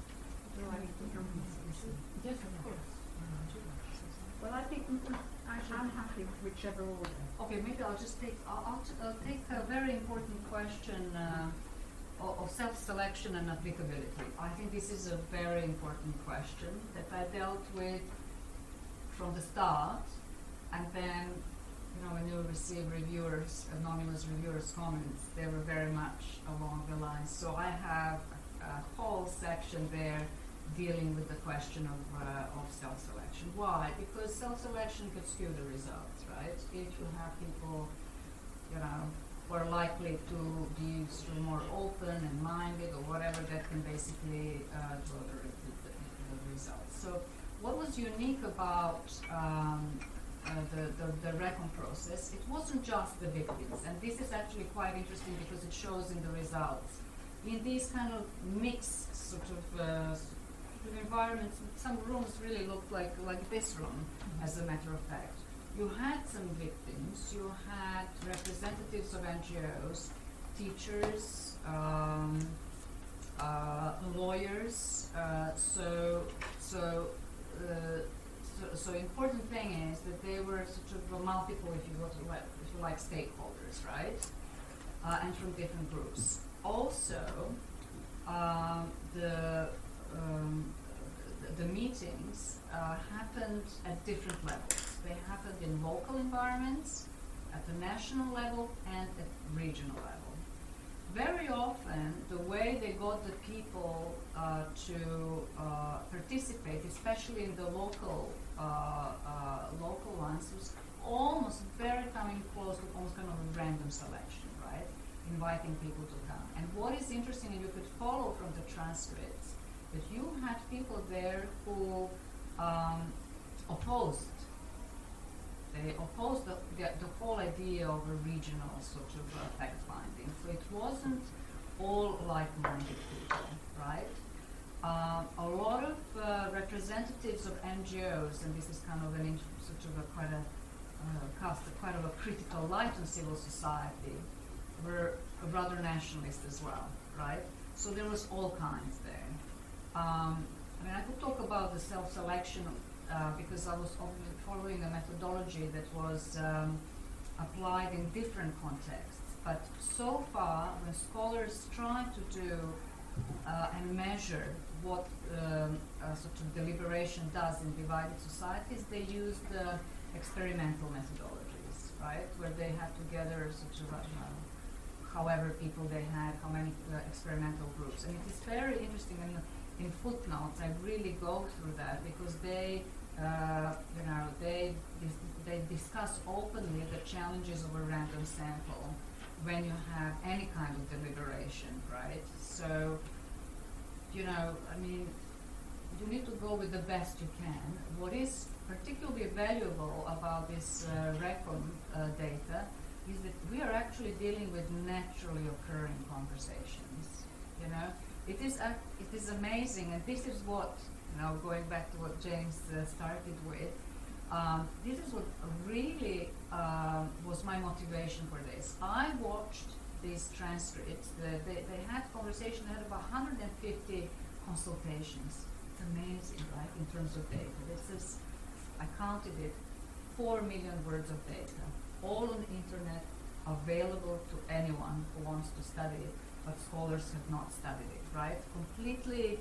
Yes, of course. Well, I think I'm happy with whichever order. Okay, maybe I'll just take. I'll take a very important question of self-selection and applicability. I think this is a very important question that I dealt with from the start, and then, when you receive anonymous reviewers' comments, they were very much along the lines. So I have a whole section there dealing with the question of self-selection. Why? Because self-selection could skew the results, right? If you have people, who are likely to be sort of more open and minded or whatever, that can basically draw the results. So what was unique about the RECON process, it wasn't just the victims, and this is actually quite interesting because it shows in the results. In these kind of mixed sort of environments, some rooms really looked like this room, as a matter of fact. You had some victims, you had representatives of NGOs, teachers, lawyers, so important thing is that they were sort of multiple, if you like, stakeholders, right? And from different groups. Also, the meetings happened at different levels. They happened in local environments, at the national level, and at regional level. Very often, the way they got the people to participate, especially in the local ones, was almost very coming close to almost kind of a random selection, right? Inviting people to come. And what is interesting, and you could follow from the transcripts, that you had people there who opposed. They opposed the whole idea of a regional sort of fact-finding. So it wasn't all like-minded people, right? A lot of representatives of NGOs, and this is kind of cast quite a critical light on civil society, were rather nationalist as well, right? So there was all kinds there. I could talk about the self-selection because I was following a methodology that was applied in different contexts. But so far, when scholars try to do and measure what sort of deliberation does in divided societies, they use the experimental methodologies, right? Where they have to gather sort of however people they had, how many experimental groups. And it is very interesting, and in footnotes I really go through that because they discuss openly the challenges of a random sample when you have any kind of deliberation, right? So, you need to go with the best you can. What is particularly valuable about this RECON data is that we are actually dealing with naturally occurring conversations. It is amazing, and this is what, going back to what James started with, this is what really was my motivation for this. I watched these transcripts. They had conversations. They had about 150 consultations. It's amazing, right, in terms of data. I counted it, 4 million words of data, all on the internet, available to anyone who wants to study it, but scholars have not studied it, right? Completely,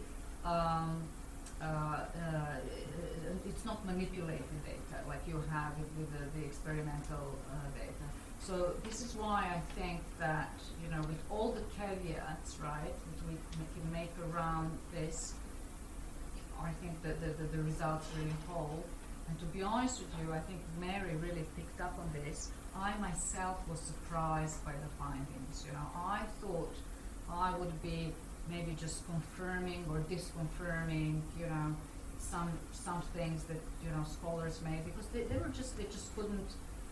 it's not manipulated data like you have with the experimental data. So this is why I think that, with all the caveats, right, that we can make around this, I think that the results really hold. And to be honest with you, I think Mary really picked up on this. I myself was surprised by the findings. I thought I would be maybe just confirming or disconfirming, some things that scholars made, because they just couldn't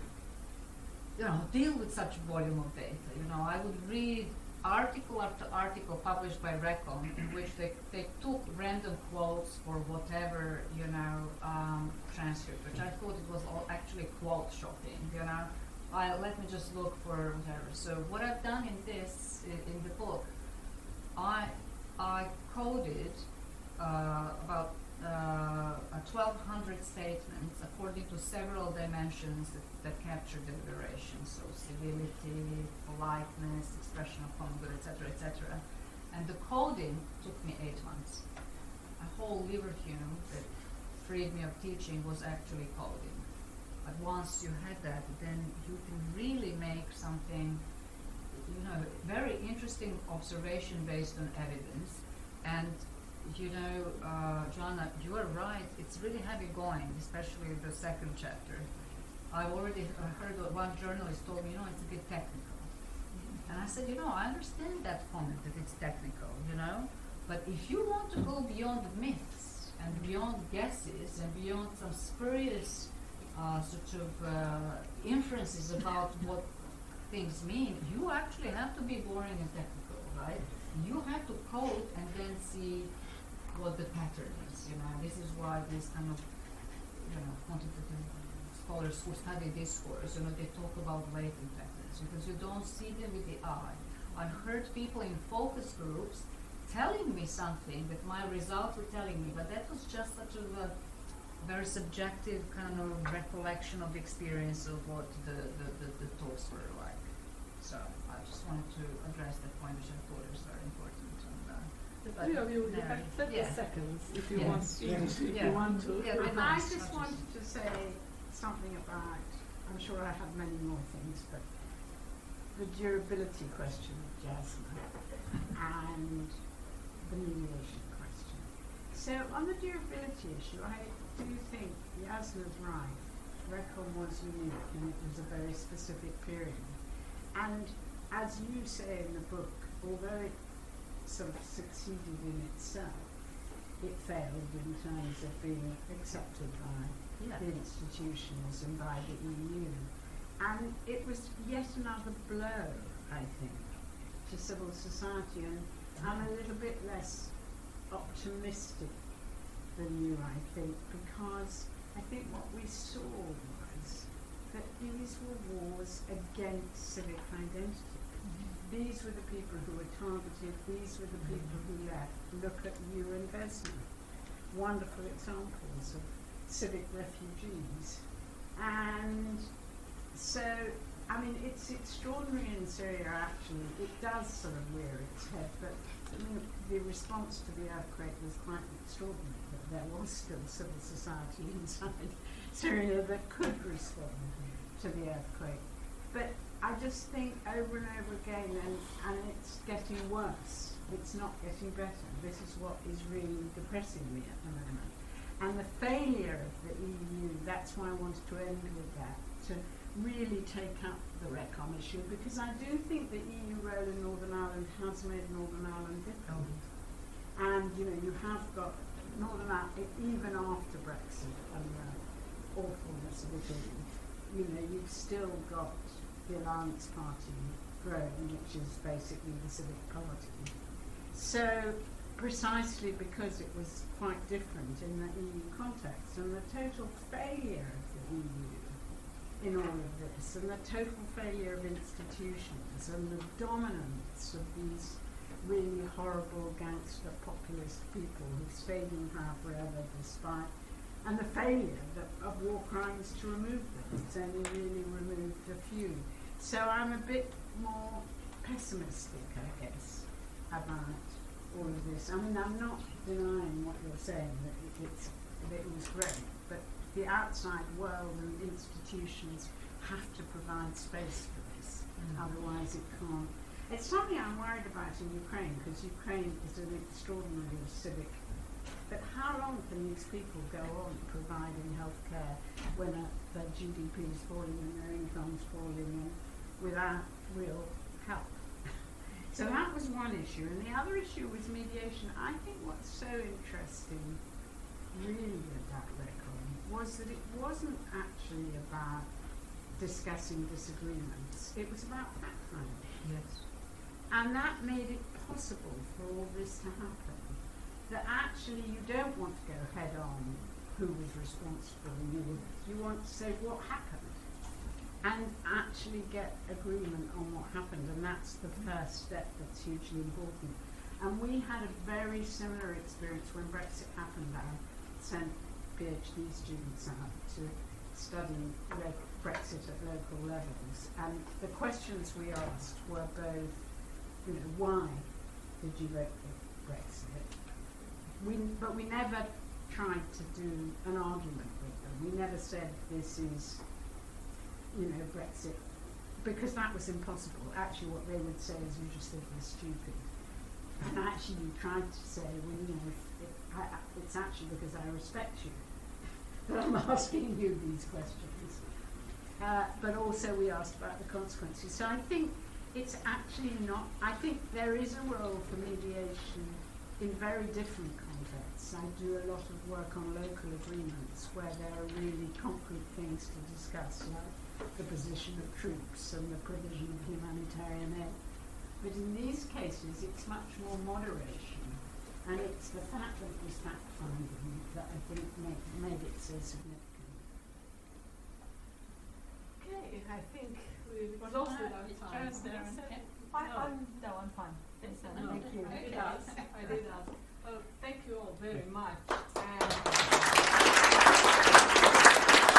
deal with such volume of data. I would read article after article published by Recom in which they took random quotes for whatever transcript, which I thought it was all actually quote shopping. Let me just look for whatever. So what I've done in the book, I coded about 1,200 statements according to several dimensions that capture deliberation. So civility, politeness, expression of common good, etc., etc. And the coding took me 8 months. A whole Leverhulme that freed me of teaching was actually coding. But once you had that, then you can really make something, very interesting observation based on evidence. And Joanna, you are right, it's really heavy going, especially the second chapter. I've already heard one journalist told me, it's a bit technical. And I said, I understand that comment that it's technical, but if you want to go beyond the myths and beyond guesses and beyond some spurious inferences about what things mean, you actually have to be boring and technical, right? You have to code and then see what the pattern is. This is why these kind of quantitative scholars who study discourse, they talk about latent patterns because you don't see them with the eye. I heard people in focus groups telling me something that my results were telling me, but that was just such a very subjective kind of recollection of the experience of what the talks were like. So I just wanted to address that point, which I thought was very important. The three of you have 30 seconds if you want to. You want to. I just wanted to say something about, I'm sure I have many more things, but the durability question of Jasna and the mediation question. So on the durability issue, I do think Jasna's right. Recom was unique and it was a very specific period. And as you say in the book, although it sort of succeeded in itself, it failed in terms of being accepted by the institutions and by the EU. And it was yet another blow, I think, to civil society. And I'm a little bit less optimistic than you, I think, because I think what we saw was that these were wars against civic identity. These were the people who were targeted, these were the people who left. Look at Ewan Vesna, wonderful examples of civic refugees. And so, it's extraordinary in Syria actually. It does sort of rear its head, but the response to the earthquake was quite extraordinary, that there was still civil society inside Syria that could respond to the earthquake. But I just think over and over again, and it's getting worse. It's not getting better. This is what is really depressing me at the moment. And the failure of the EU, that's why I wanted to end with that, to really take up the Recom issue, because I do think the EU role in Northern Ireland has made Northern Ireland difficult. And, you have got Northern Ireland, even after Brexit and the awfulness of it all, you've still got the Alliance Party growing, which is basically the Civic Party. So precisely because it was quite different in the EU context, and the total failure of the EU in all of this, and the total failure of institutions, and the dominance of these really horrible gangster populist people who stayed in power forever despite, and the failure of war crimes to remove them. It's only really removed a few. So I'm a bit more pessimistic, I guess, about all of this. I'm not denying what you're saying, that it was great, but the outside world and institutions have to provide space for this, otherwise it can't. It's something I'm worried about in Ukraine, because Ukraine is an extraordinarily civic. But how long can these people go on providing healthcare when their GDP is falling and their income's falling and without real help? So that was one issue, and the other issue was mediation. I think what's so interesting, really, with that record was that it wasn't actually about discussing disagreements. It was about fact-finding. Yes. And that made it possible for all this to happen. That actually you don't want to go head-on who was responsible. You want to say what happened and actually get agreement on what happened, and that's the first step that's hugely important. And we had a very similar experience when Brexit happened. I sent PhD students out to study Brexit at local levels, and the questions we asked were both, why did you vote for Brexit? But we never tried to do an argument with them. We never said this is, Brexit, because that was impossible. Actually, what they would say is you just think we're stupid. And actually, you tried to say, it's actually because I respect you that I'm asking you these questions. But also we asked about the consequences. So I think it's actually not, I think there is a role for mediation in very different contexts. I do a lot of work on local agreements where there are really concrete things to discuss, like the position of troops and the provision of humanitarian aid. But in these cases, it's much more moderation, and it's the fact that it was fact-finding that I think made it so significant. Okay, I think we've exhausted our time. I'm fine. Thank you. I did ask. Thank you all very much.